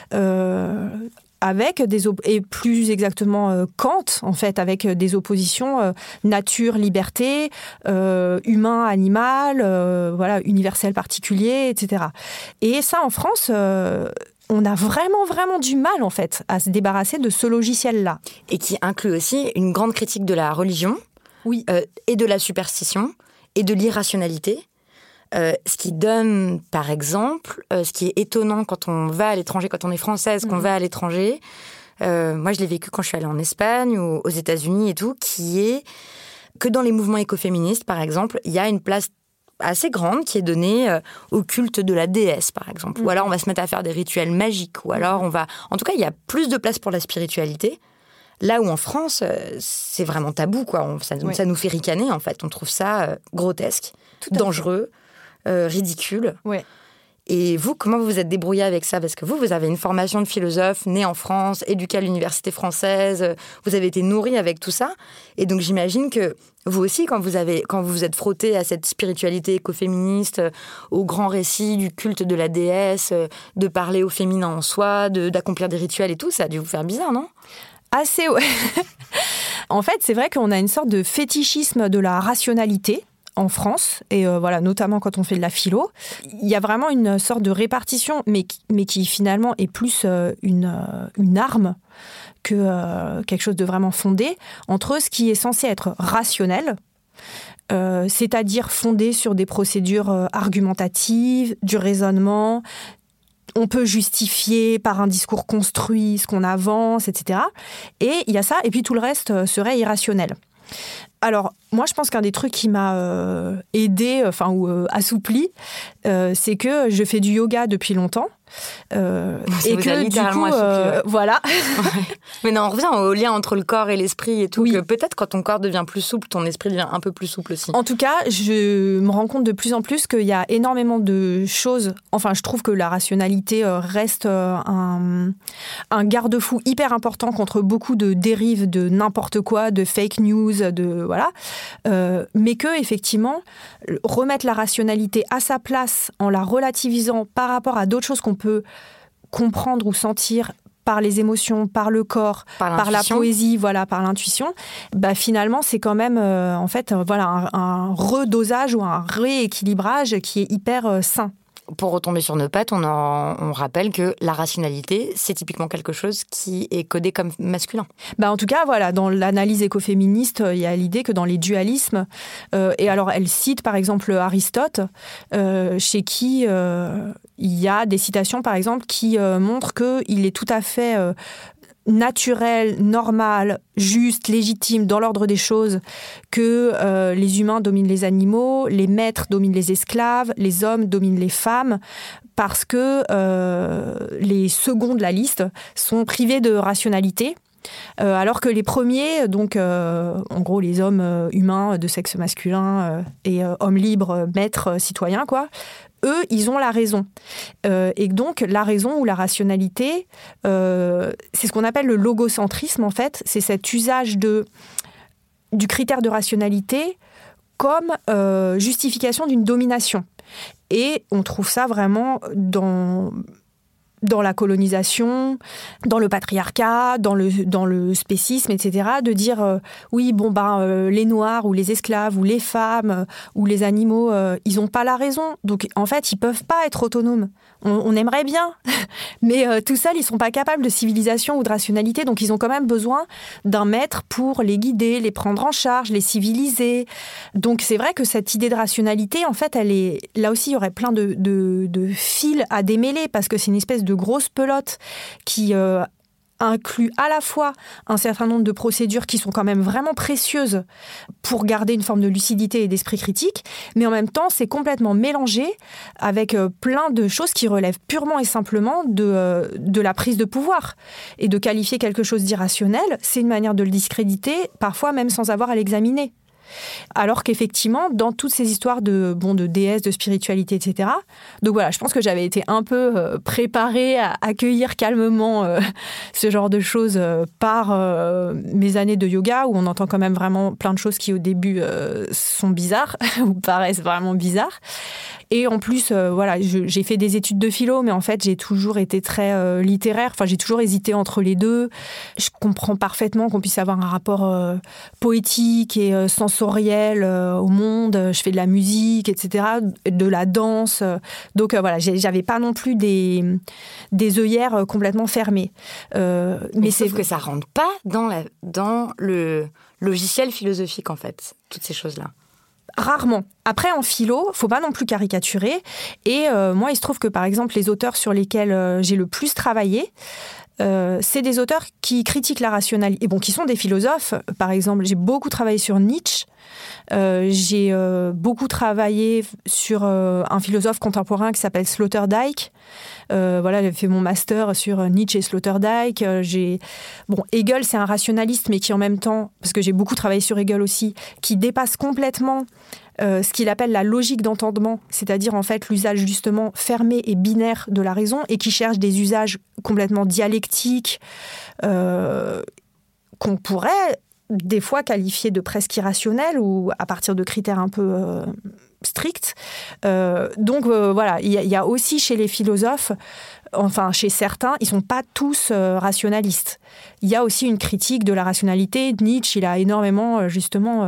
avec et plus exactement Kant, en fait, avec des oppositions nature, liberté, humain, animal, voilà, universel, particulier, etc. Et ça, en France... on a vraiment, vraiment du mal, en fait, à se débarrasser de ce logiciel-là. Et qui inclut aussi une grande critique de la religion, oui. Et de la superstition, et de l'irrationalité. Ce qui donne, par exemple, ce qui est étonnant quand on va à l'étranger, quand on est française, qu'on va à l'étranger. Moi, je l'ai vécu quand je suis allée en Espagne ou aux États-Unis et tout, qui est que dans les mouvements écoféministes, par exemple, il y a une place assez grande qui est donnée au culte de la déesse, par exemple. Ou alors on va se mettre à faire des rituels magiques. Ou alors on va... En tout cas, il y a plus de place pour la spiritualité. Là où en France, c'est vraiment tabou, quoi. Ça nous fait ricaner, en fait. On trouve ça grotesque, dangereux, ridicule. Ouais. Et vous, comment vous vous êtes débrouillé avec ça? Parce que vous avez une formation de philosophe, né en France, éduqué à l'université française, vous avez été nourri avec tout ça. Et donc j'imagine que vous aussi, quand vous vous êtes frotté à cette spiritualité écoféministe, au grand récit du culte de la déesse, de parler au féminin en soi, d'accomplir des rituels et tout, ça a dû vous faire bizarre, non? Assez, ouais. En fait, c'est vrai qu'on a une sorte de fétichisme de la rationalité en France, et voilà, notamment quand on fait de la philo. Il y a vraiment une sorte de répartition, mais qui finalement est plus une arme que quelque chose de vraiment fondé, entre ce qui est censé être rationnel, c'est-à-dire fondé sur des procédures argumentatives, du raisonnement. On peut justifier par un discours construit ce qu'on avance, etc. Et il y a ça, et puis tout le reste serait irrationnel. Alors, moi, je pense qu'un des trucs qui m'a aidée, ou assouplie, c'est que je fais du yoga depuis longtemps. Et que du coup, voilà. Ouais. Mais non, on revient au lien entre le corps et l'esprit et tout. Oui. Que peut-être quand ton corps devient plus souple, ton esprit devient un peu plus souple aussi. En tout cas, je me rends compte de plus en plus qu'il y a énormément de choses. Enfin, je trouve que la rationalité reste un garde-fou hyper important contre beaucoup de dérives de n'importe quoi, de fake news, de voilà. mais que effectivement, remettre la rationalité à sa place en la relativisant par rapport à d'autres choses qu'on peut comprendre ou sentir par les émotions, par le corps, par la poésie, voilà, par l'intuition, finalement, c'est quand même un redosage ou un rééquilibrage qui est hyper sain. Pour retomber sur nos pattes, on rappelle que la rationalité, c'est typiquement quelque chose qui est codé comme masculin. En tout cas, voilà, dans l'analyse écoféministe, il y a l'idée que dans les dualismes, et alors elle cite par exemple Aristote, chez qui il y a des citations par exemple qui montrent qu'il est tout à fait naturel, normal, juste, légitime, dans l'ordre des choses, que les humains dominent les animaux, les maîtres dominent les esclaves, les hommes dominent les femmes, parce que les seconds de la liste sont privés de rationalité. Alors que les premiers, donc en gros les hommes humains de sexe masculin et hommes libres, maîtres, citoyens, quoi, eux, ils ont la raison. Et donc, la raison ou la rationalité, c'est ce qu'on appelle le logocentrisme, en fait. C'est cet usage du critère de rationalité comme justification d'une domination. Et on trouve ça vraiment dans la colonisation, dans le patriarcat, dans le spécisme, etc., de dire les Noirs ou les esclaves ou les femmes ou les animaux, ils n'ont pas la raison. Donc, en fait, ils ne peuvent pas être autonomes. On aimerait bien, mais tout seuls, ils ne sont pas capables de civilisation ou de rationalité, donc ils ont quand même besoin d'un maître pour les guider, les prendre en charge, les civiliser. Donc, c'est vrai que cette idée de rationalité, en fait, elle est... Là aussi, il y aurait plein de fils à démêler, parce que c'est une espèce de grosse pelote qui inclut à la fois un certain nombre de procédures qui sont quand même vraiment précieuses pour garder une forme de lucidité et d'esprit critique, mais en même temps, c'est complètement mélangé avec plein de choses qui relèvent purement et simplement de la prise de pouvoir. Et de qualifier quelque chose d'irrationnel, c'est une manière de le discréditer, parfois même sans avoir à l'examiner. Alors qu'effectivement, dans toutes ces histoires de déesses, de spiritualité, etc. Donc voilà, je pense que j'avais été un peu préparée à accueillir calmement ce genre de choses par mes années de yoga, où on entend quand même vraiment plein de choses qui au début sont bizarres ou paraissent vraiment bizarres. Et en plus, j'ai fait des études de philo, mais en fait, j'ai toujours été très littéraire. Enfin, j'ai toujours hésité entre les deux. Je comprends parfaitement qu'on puisse avoir un rapport poétique et sensoriel au monde. Je fais de la musique, etc., de la danse. Donc j'avais pas non plus des œillères complètement fermées. Mais sauf que ça rentre pas dans le logiciel philosophique, en fait, toutes ces choses-là. Rarement. Après, en philo, faut pas non plus caricaturer. Et moi, il se trouve que, par exemple, les auteurs sur lesquels j'ai le plus travaillé, c'est des auteurs qui critiquent la rationalité, qui sont des philosophes. Par exemple, j'ai beaucoup travaillé sur Nietzsche. J'ai beaucoup travaillé sur un philosophe contemporain qui s'appelle Sloterdijk. J'ai fait mon master sur Nietzsche et Sloterdijk. Hegel, c'est un rationaliste, mais qui en même temps, parce que j'ai beaucoup travaillé sur Hegel aussi, qui dépasse complètement ce qu'il appelle la logique d'entendement, c'est-à-dire en fait l'usage justement fermé et binaire de la raison, et qui cherche des usages complètement dialectiques qu'on pourrait des fois qualifiés de presque irrationnels ou à partir de critères un peu stricts. Il y a aussi chez les philosophes, enfin chez certains, ils ne sont pas tous rationalistes. Il y a aussi une critique de la rationalité. Nietzsche, il a énormément justement...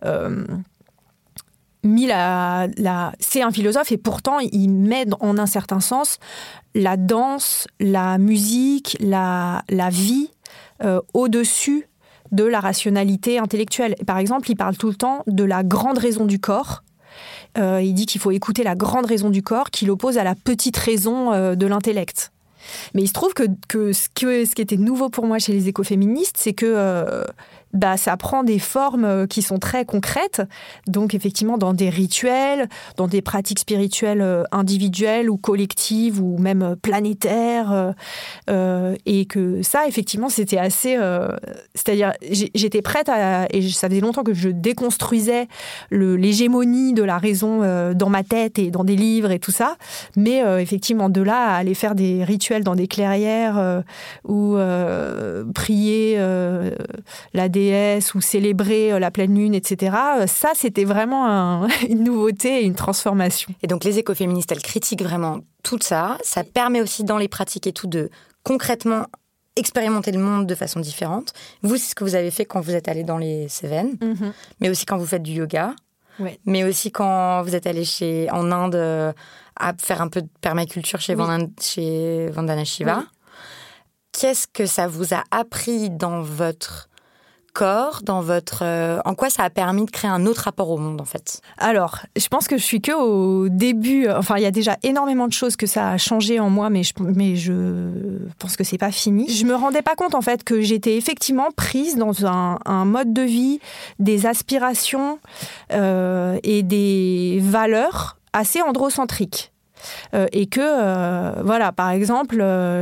c'est un philosophe et pourtant il met en un certain sens la danse, la musique, la vie au-dessus de la rationalité intellectuelle. Par exemple, il parle tout le temps de la grande raison du corps. Il dit qu'il faut écouter la grande raison du corps qu'il oppose à la petite raison de l'intellect. Mais il se trouve que ce qui était nouveau pour moi chez les écoféministes, c'est que ça prend des formes qui sont très concrètes, donc effectivement dans des rituels, dans des pratiques spirituelles individuelles ou collectives ou même planétaires, et que ça, effectivement, c'était assez... c'est-à-dire, j'étais prête et ça faisait longtemps que je déconstruisais l'hégémonie de la raison dans ma tête et dans des livres et tout ça, mais effectivement, de là à aller faire des rituels dans des clairières ou prier la déesses ou célébrer la pleine lune, etc. Ça, c'était vraiment une nouveauté et une transformation. Et donc les écoféministes, elles critiquent vraiment tout ça. Ça permet aussi dans les pratiques et tout de concrètement expérimenter le monde de façon différente. Vous, c'est ce que vous avez fait quand vous êtes allé dans les Cévennes, mais aussi quand vous faites du yoga, mais aussi quand vous êtes allé en Inde à faire un peu de permaculture chez Vandana Shiva. Oui. Qu'est-ce que ça vous a appris dans votre corps, en quoi ça a permis de créer un autre rapport au monde, en fait? Alors, je pense que je suis qu'au début. Enfin, il y a déjà énormément de choses que ça a changé en moi, mais je pense que c'est pas fini. Je me rendais pas compte, en fait, que j'étais effectivement prise dans un mode de vie, des aspirations et des valeurs assez androcentriques. Et que, voilà, par exemple,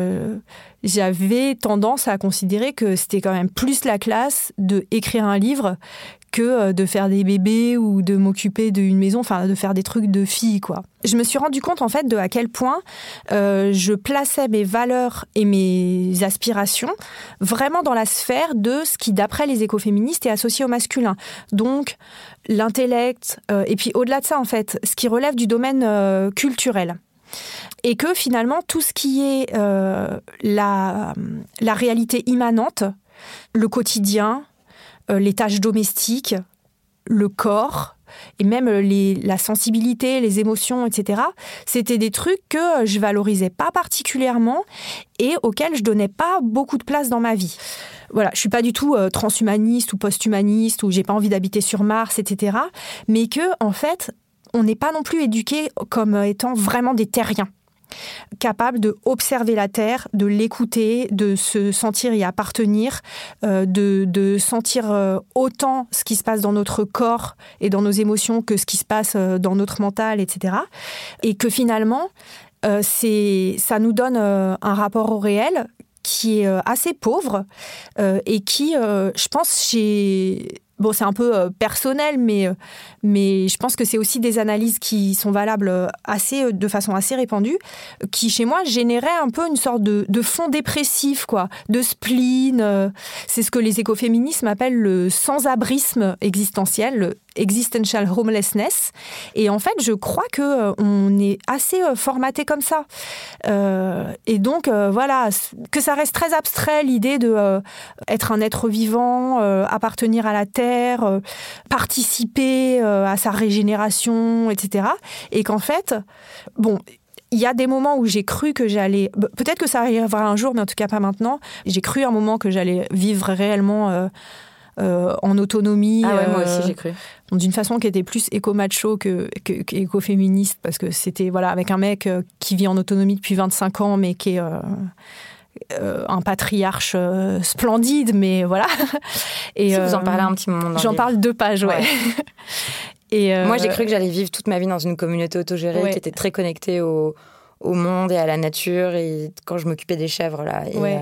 j'avais tendance à considérer que c'était quand même plus la classe d'écrire un livre que de faire des bébés ou de m'occuper d'une maison, enfin de faire des trucs de fille, quoi. Je me suis rendu compte, en fait, à quel point je plaçais mes valeurs et mes aspirations vraiment dans la sphère de ce qui, d'après les écoféministes, est associé au masculin. Donc, l'intellect, et puis au-delà de ça, en fait, ce qui relève du domaine culturel. Et que finalement, tout ce qui est la réalité immanente, le quotidien, les tâches domestiques, le corps, et même la sensibilité, les émotions, etc., c'était des trucs que je valorisais pas particulièrement et auxquels je donnais pas beaucoup de place dans ma vie. Voilà, je suis pas du tout transhumaniste ou post-humaniste, ou j'ai pas envie d'habiter sur Mars, etc., mais que, en fait, on n'est pas non plus éduqué comme étant vraiment des terriens, capables d'observer la Terre, de l'écouter, de se sentir y appartenir, de sentir autant ce qui se passe dans notre corps et dans nos émotions que ce qui se passe dans notre mental, etc. Et que finalement, ça nous donne un rapport au réel qui est assez pauvre et qui, je pense, bon, c'est un peu personnel, mais je pense que c'est aussi des analyses qui sont valables de façon assez répandue, qui, chez moi, généraient un peu une sorte de fond dépressif, quoi, de spleen. C'est ce que les écoféministes appellent le sans-abrisme existentiel, le existential homelessness. Et en fait, je crois qu'on est assez formaté comme ça. Et donc, voilà, que ça reste très abstrait, l'idée d'être un être vivant, appartenir à la Terre, participer à sa régénération, etc. Et qu'en fait, bon, il y a des moments où j'ai cru que j'allais... Peut-être que ça arrivera un jour, mais en tout cas pas maintenant. J'ai cru un moment que j'allais vivre réellement en autonomie. Ah ouais, moi aussi, j'ai cru. D'une façon qui était plus éco-macho qu'éco-féministe, parce que c'était avec un mec qui vit en autonomie depuis 25 ans, mais qui est... un patriarche splendide, mais voilà. Et si vous en parlez un petit moment dans j'en parle 2 pages, ouais. Et moi, j'ai cru que j'allais vivre toute ma vie dans une communauté autogérée qui était très connectée au monde et à la nature, et quand je m'occupais des chèvres, là.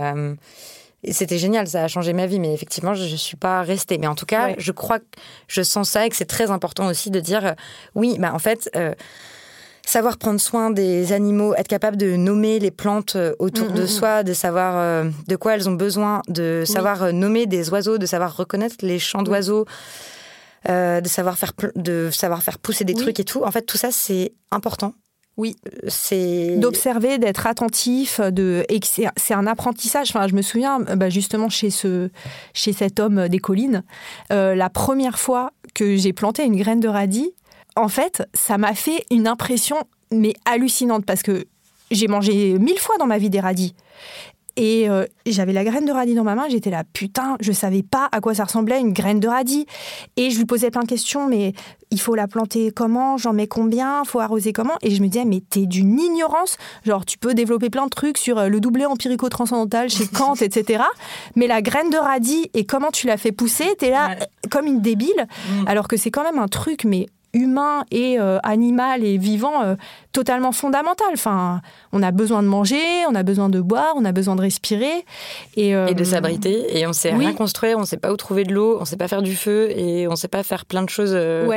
Et c'était génial, ça a changé ma vie, mais effectivement, je ne suis pas restée. Mais en tout cas, je crois que je sens ça et que c'est très important aussi de dire, oui, en fait... savoir prendre soin des animaux, être capable de nommer les plantes autour de soi, de savoir de quoi elles ont besoin, de savoir nommer des oiseaux, de savoir reconnaître les chants d'oiseaux, de savoir faire pousser des trucs et tout. En fait, tout ça, c'est important. Oui, d'observer, d'être attentif, et c'est un apprentissage. Enfin, je me souviens justement chez cet homme des collines, la première fois que j'ai planté une graine de radis, en fait, ça m'a fait une impression mais hallucinante, parce que j'ai mangé 1000 fois dans ma vie des radis. Et j'avais la graine de radis dans ma main, j'étais là, putain, je savais pas à quoi ça ressemblait une graine de radis. Et je lui posais plein de questions, mais il faut la planter comment, j'en mets combien, faut arroser comment. Et je me disais, mais t'es d'une ignorance, genre tu peux développer plein de trucs sur le doublé empirico-transcendantal chez Kant, etc. Mais la graine de radis et comment tu l'as fait pousser, t'es là comme une débile, alors que c'est quand même un truc, mais humain et animal et vivant totalement fondamental. Enfin, on a besoin de manger, on a besoin de boire, on a besoin de respirer. Et de s'abriter. Et on ne sait rien construire, on ne sait pas où trouver de l'eau, on ne sait pas faire du feu et on ne sait pas faire plein de choses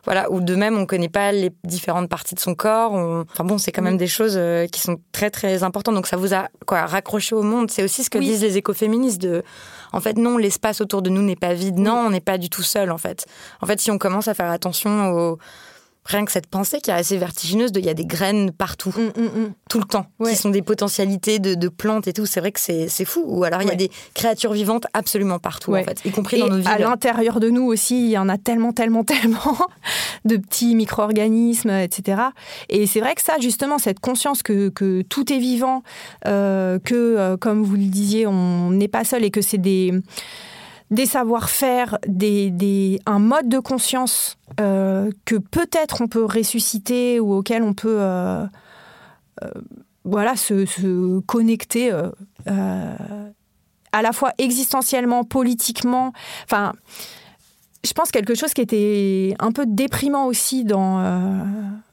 Voilà, ou de même, on connaît pas les différentes parties de son corps. Enfin bon, c'est quand même des choses qui sont très, très importantes. Donc ça vous a raccroché au monde. C'est aussi ce que disent les écoféministes en fait, non, l'espace autour de nous n'est pas vide. Non, on n'est pas du tout seul, en fait. En fait, si on commence à faire attention rien que cette pensée qui est assez vertigineuse il y a des graines partout, tout le temps, qui sont des potentialités de plantes et tout. C'est vrai que c'est fou. Ou alors, il y a des créatures vivantes absolument partout, en fait, y compris dans nos villes. À l'intérieur de nous aussi, il y en a tellement de petits micro-organismes, etc. Et c'est vrai que ça, justement, cette conscience que tout est vivant, que, comme vous le disiez, on n'est pas seul et que c'est des savoir-faire, un mode de conscience que peut-être on peut ressusciter ou auquel on peut se connecter à la fois existentiellement, politiquement. Enfin, je pense quelque chose qui était un peu déprimant aussi dans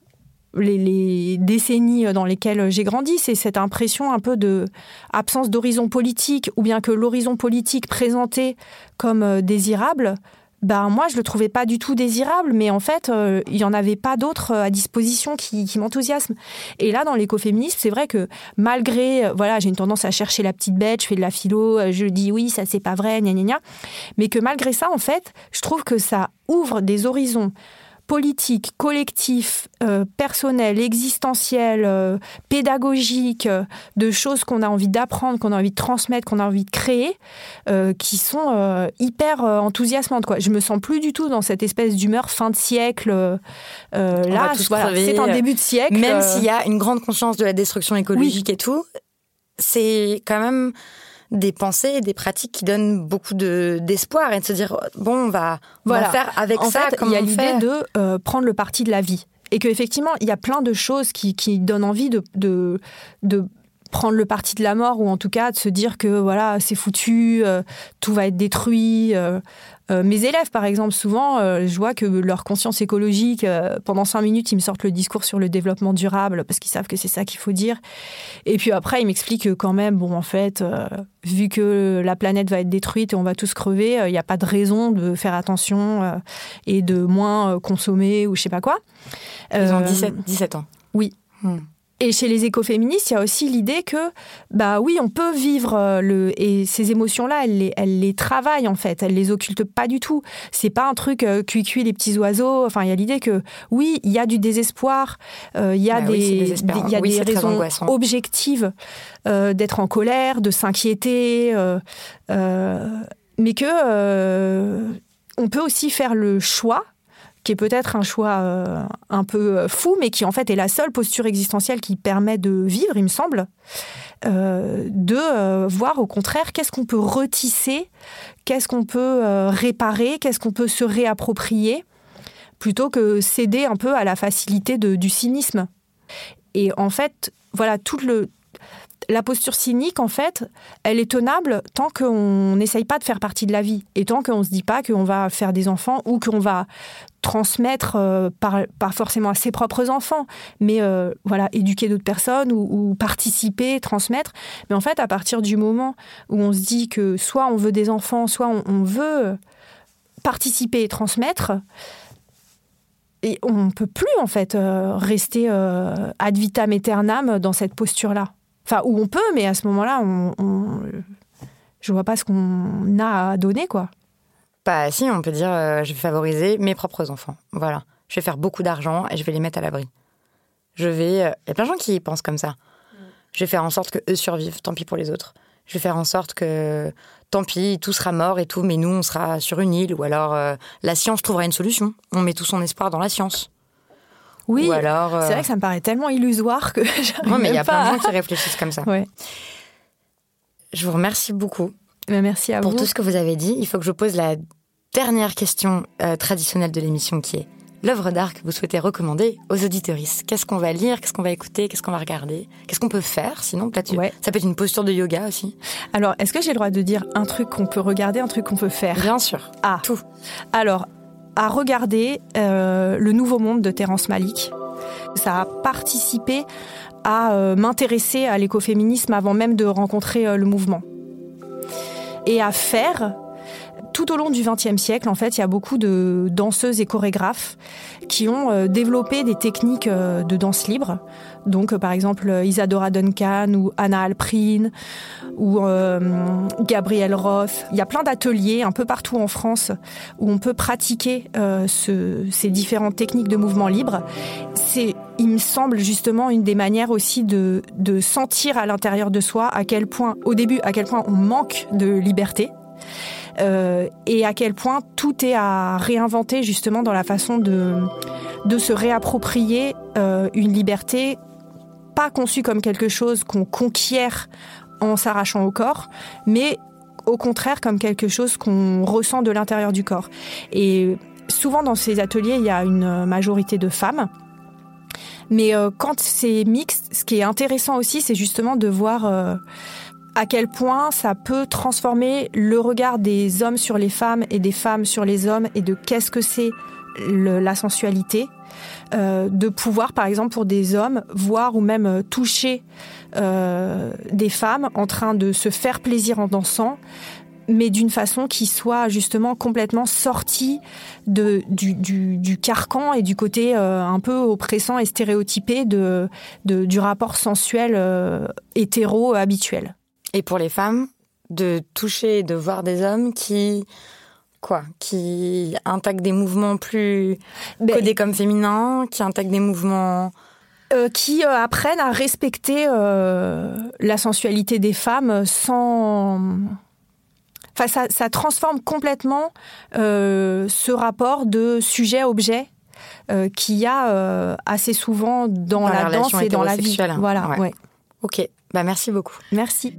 les décennies dans lesquelles j'ai grandi, c'est cette impression un peu d'absence d'horizon politique, ou bien que l'horizon politique présenté comme désirable, moi je le trouvais pas du tout désirable, mais en fait il y en avait pas d'autres à disposition qui m'enthousiasment. Et là dans l'écoféminisme, c'est vrai que malgré j'ai une tendance à chercher la petite bête, je fais de la philo, je dis oui ça c'est pas vrai, gna gna gna, mais que malgré ça en fait je trouve que ça ouvre des horizons politique, collectif, personnel, existentiel, pédagogique, de choses qu'on a envie d'apprendre, qu'on a envie de transmettre, qu'on a envie de créer, qui sont hyper enthousiasmantes, quoi. Je me sens plus du tout dans cette espèce d'humeur fin de siècle. Là, c'est un début de siècle. Même s'il y a une grande conscience de la destruction écologique et tout, c'est quand même des pensées et des pratiques qui donnent beaucoup d'espoir et de se dire bon on va faire avec en ça. En fait, il y a l'idée de prendre le parti de la vie et qu'effectivement il y a plein de choses qui donnent envie de prendre le parti de la mort, ou en tout cas de se dire que c'est foutu, tout va être détruit. Mes élèves, par exemple, souvent, je vois que leur conscience écologique, pendant 5 minutes, ils me sortent le discours sur le développement durable parce qu'ils savent que c'est ça qu'il faut dire. Et puis après, ils m'expliquent que quand même, en fait, vu que la planète va être détruite et on va tous crever, il n'y a pas de raison de faire attention et de moins consommer ou je sais pas quoi. Ils ont 17 ans. Oui. Et chez les écoféministes, il y a aussi l'idée que, oui, on peut vivre et ces émotions-là, elles les travaillent en fait, elles les occultent pas du tout. C'est pas un truc cuit les petits oiseaux. Enfin, il y a l'idée que, oui, il y a du désespoir, il y a des raisons objectives d'être en colère, de s'inquiéter, mais que on peut aussi faire le choix, qui est peut-être un choix un peu fou, mais qui en fait est la seule posture existentielle qui permet de vivre, il me semble, de voir au contraire qu'est-ce qu'on peut retisser, qu'est-ce qu'on peut réparer, qu'est-ce qu'on peut se réapproprier, plutôt que céder un peu à la facilité du cynisme. Et en fait, la posture cynique, en fait, elle est tenable tant qu'on n'essaye pas de faire partie de la vie et tant qu'on ne se dit pas qu'on va faire des enfants ou qu'on va transmettre, pas forcément à ses propres enfants, mais éduquer d'autres personnes ou participer, transmettre. Mais en fait, à partir du moment où on se dit que soit on veut des enfants, soit on veut participer et transmettre, et on ne peut plus, en fait, rester ad vitam aeternam dans cette posture-là. Enfin, où on peut, mais à ce moment-là, je vois pas ce qu'on a à donner, quoi. Si, on peut dire, je vais favoriser mes propres enfants. Voilà. Je vais faire beaucoup d'argent et je vais les mettre à l'abri. Il y a plein de gens qui pensent comme ça. Je vais faire en sorte qu'eux survivent, tant pis pour les autres. Je vais faire en sorte que, tant pis, tout sera mort et tout, mais nous, on sera sur une île. Ou alors, la science trouvera une solution. On met tout son espoir dans la science. Oui, ou alors, c'est vrai que ça me paraît tellement illusoire que j'arrive non, mais il y a plein de gens pas qui réfléchissent comme ça. Ouais. Je vous remercie beaucoup. Merci à vous. Pour tout ce que vous avez dit. Il faut que je pose la dernière question traditionnelle de l'émission, qui est l'œuvre d'art que vous souhaitez recommander aux auditeuristes. Qu'est-ce qu'on va lire, qu'est-ce qu'on va écouter, qu'est-ce qu'on va regarder, qu'est-ce qu'on peut faire sinon peut-être. Ça peut être une posture de yoga aussi. Alors, est-ce que j'ai le droit de dire un truc qu'on peut regarder, un truc qu'on peut faire? Bien sûr. Tout. Alors, à regarder Le Nouveau Monde de Terrence Malick. Ça a participé à m'intéresser à l'écoféminisme avant même de rencontrer le mouvement. Et à faire, tout au long du XXe siècle, en fait, il y a beaucoup de danseuses et chorégraphes qui ont développé des techniques de danse libre. Donc, par exemple, Isadora Duncan ou Anna Alprin ou Gabrielle Roth. Il y a plein d'ateliers un peu partout en France où on peut pratiquer ces différentes techniques de mouvement libre. C'est, il me semble, justement une des manières aussi de sentir à l'intérieur de soi à quel point on manque de liberté. Et à quel point tout est à réinventer justement dans la façon de se réapproprier une liberté pas conçue comme quelque chose qu'on conquiert en s'arrachant au corps, mais au contraire comme quelque chose qu'on ressent de l'intérieur du corps. Et souvent dans ces ateliers, il y a une majorité de femmes. Mais quand c'est mixte, ce qui est intéressant aussi, c'est justement de voir à quel point ça peut transformer le regard des hommes sur les femmes et des femmes sur les hommes et de qu'est-ce que c'est la sensualité. De pouvoir, par exemple, pour des hommes, voir ou même toucher des femmes en train de se faire plaisir en dansant, mais d'une façon qui soit justement complètement sortie du carcan et du côté un peu oppressant et stéréotypé du rapport sensuel hétéro habituel. Et pour les femmes, de toucher et de voir des hommes qui intègrent des mouvements plus codés comme féminins, qui intègrent des mouvements... qui apprennent à respecter la sensualité des femmes sans... Enfin, ça transforme complètement ce rapport de sujet-objet qu'il y a assez souvent dans la danse et dans la vie. Voilà, ouais. Ok, merci beaucoup. Merci.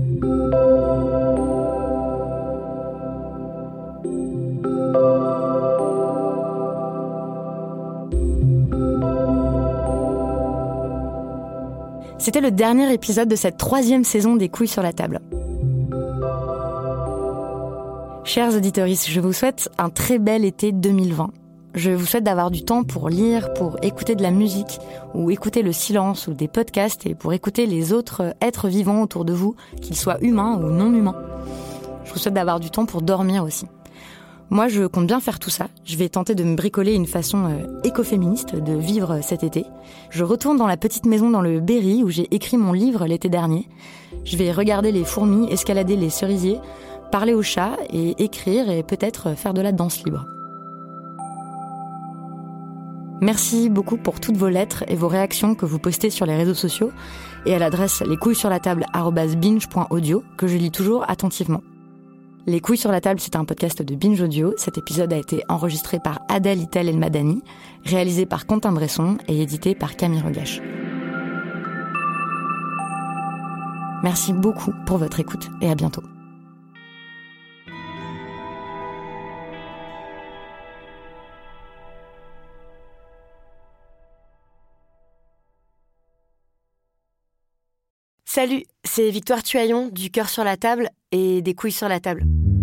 C'était le dernier épisode de cette 3e saison des Couilles sur la table. Chers auditeurs, je vous souhaite un très bel été 2020. Je vous souhaite d'avoir du temps pour lire, pour écouter de la musique, ou écouter le silence, ou des podcasts, et pour écouter les autres êtres vivants autour de vous, qu'ils soient humains ou non humains. Je vous souhaite d'avoir du temps pour dormir aussi. Moi, je compte bien faire tout ça. Je vais tenter de me bricoler une façon écoféministe de vivre cet été. Je retourne dans la petite maison dans le Berry où j'ai écrit mon livre l'été dernier. Je vais regarder les fourmis, escalader les cerisiers, parler aux chats et écrire et peut-être faire de la danse libre. Merci beaucoup pour toutes vos lettres et vos réactions que vous postez sur les réseaux sociaux et à l'adresse lescouillessurlatable@binge.audio que je lis toujours attentivement. Les Couilles sur la table, c'est un podcast de Binge Audio. Cet épisode a été enregistré par Adèle Itel Elmadani, réalisé par Quentin Bresson et édité par Camille Regache. Merci beaucoup pour votre écoute et à bientôt. Salut, c'est Victoire Tuaillon du Cœur sur la table et des Couilles sur la table.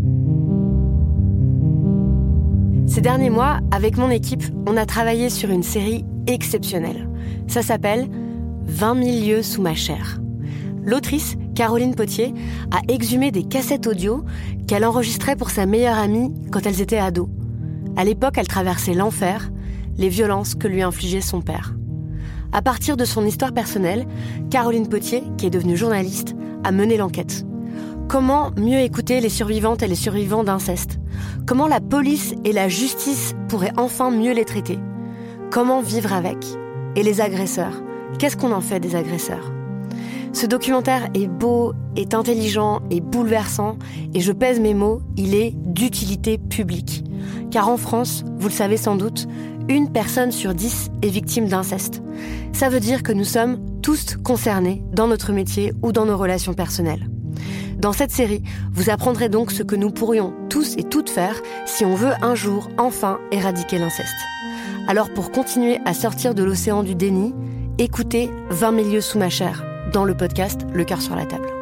Ces derniers mois, avec mon équipe, on a travaillé sur une série exceptionnelle. Ça s'appelle 20 000 lieues sous ma chair. L'autrice, Caroline Potier, a exhumé des cassettes audio qu'elle enregistrait pour sa meilleure amie quand elles étaient ados. À l'époque, elle traversait l'enfer, les violences que lui infligeait son père. À partir de son histoire personnelle, Caroline Potier, qui est devenue journaliste, a mené l'enquête. Comment mieux écouter les survivantes et les survivants d'inceste ? Comment la police et la justice pourraient enfin mieux les traiter ? Comment vivre avec ? Et les agresseurs ? Qu'est-ce qu'on en fait des agresseurs ? Ce documentaire est beau, est intelligent, est bouleversant, et je pèse mes mots, il est d'utilité publique. Car en France, vous le savez sans doute, 1 personne sur 10 est victime d'inceste. Ça veut dire que nous sommes tous concernés dans notre métier ou dans nos relations personnelles. Dans cette série, vous apprendrez donc ce que nous pourrions tous et toutes faire si on veut un jour enfin éradiquer l'inceste. Alors pour continuer à sortir de l'océan du déni, écoutez 20 000 lieues sous ma chair dans le podcast Le Cœur sur la table.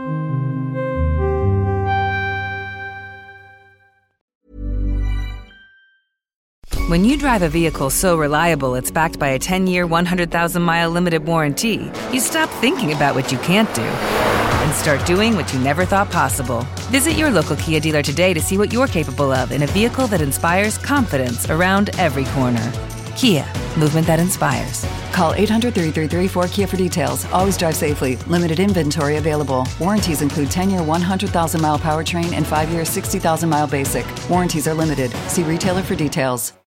When you drive a vehicle so reliable it's backed by a 10-year, 100,000-mile limited warranty, you stop thinking about what you can't do and start doing what you never thought possible. Visit your local Kia dealer today to see what you're capable of in a vehicle that inspires confidence around every corner. Kia, movement that inspires. Call 800-333-4KIA for details. Always drive safely. Limited inventory available. Warranties include 10-year 100,000-mile powertrain and 5-year 60,000-mile basic. Warranties are limited. See retailer for details.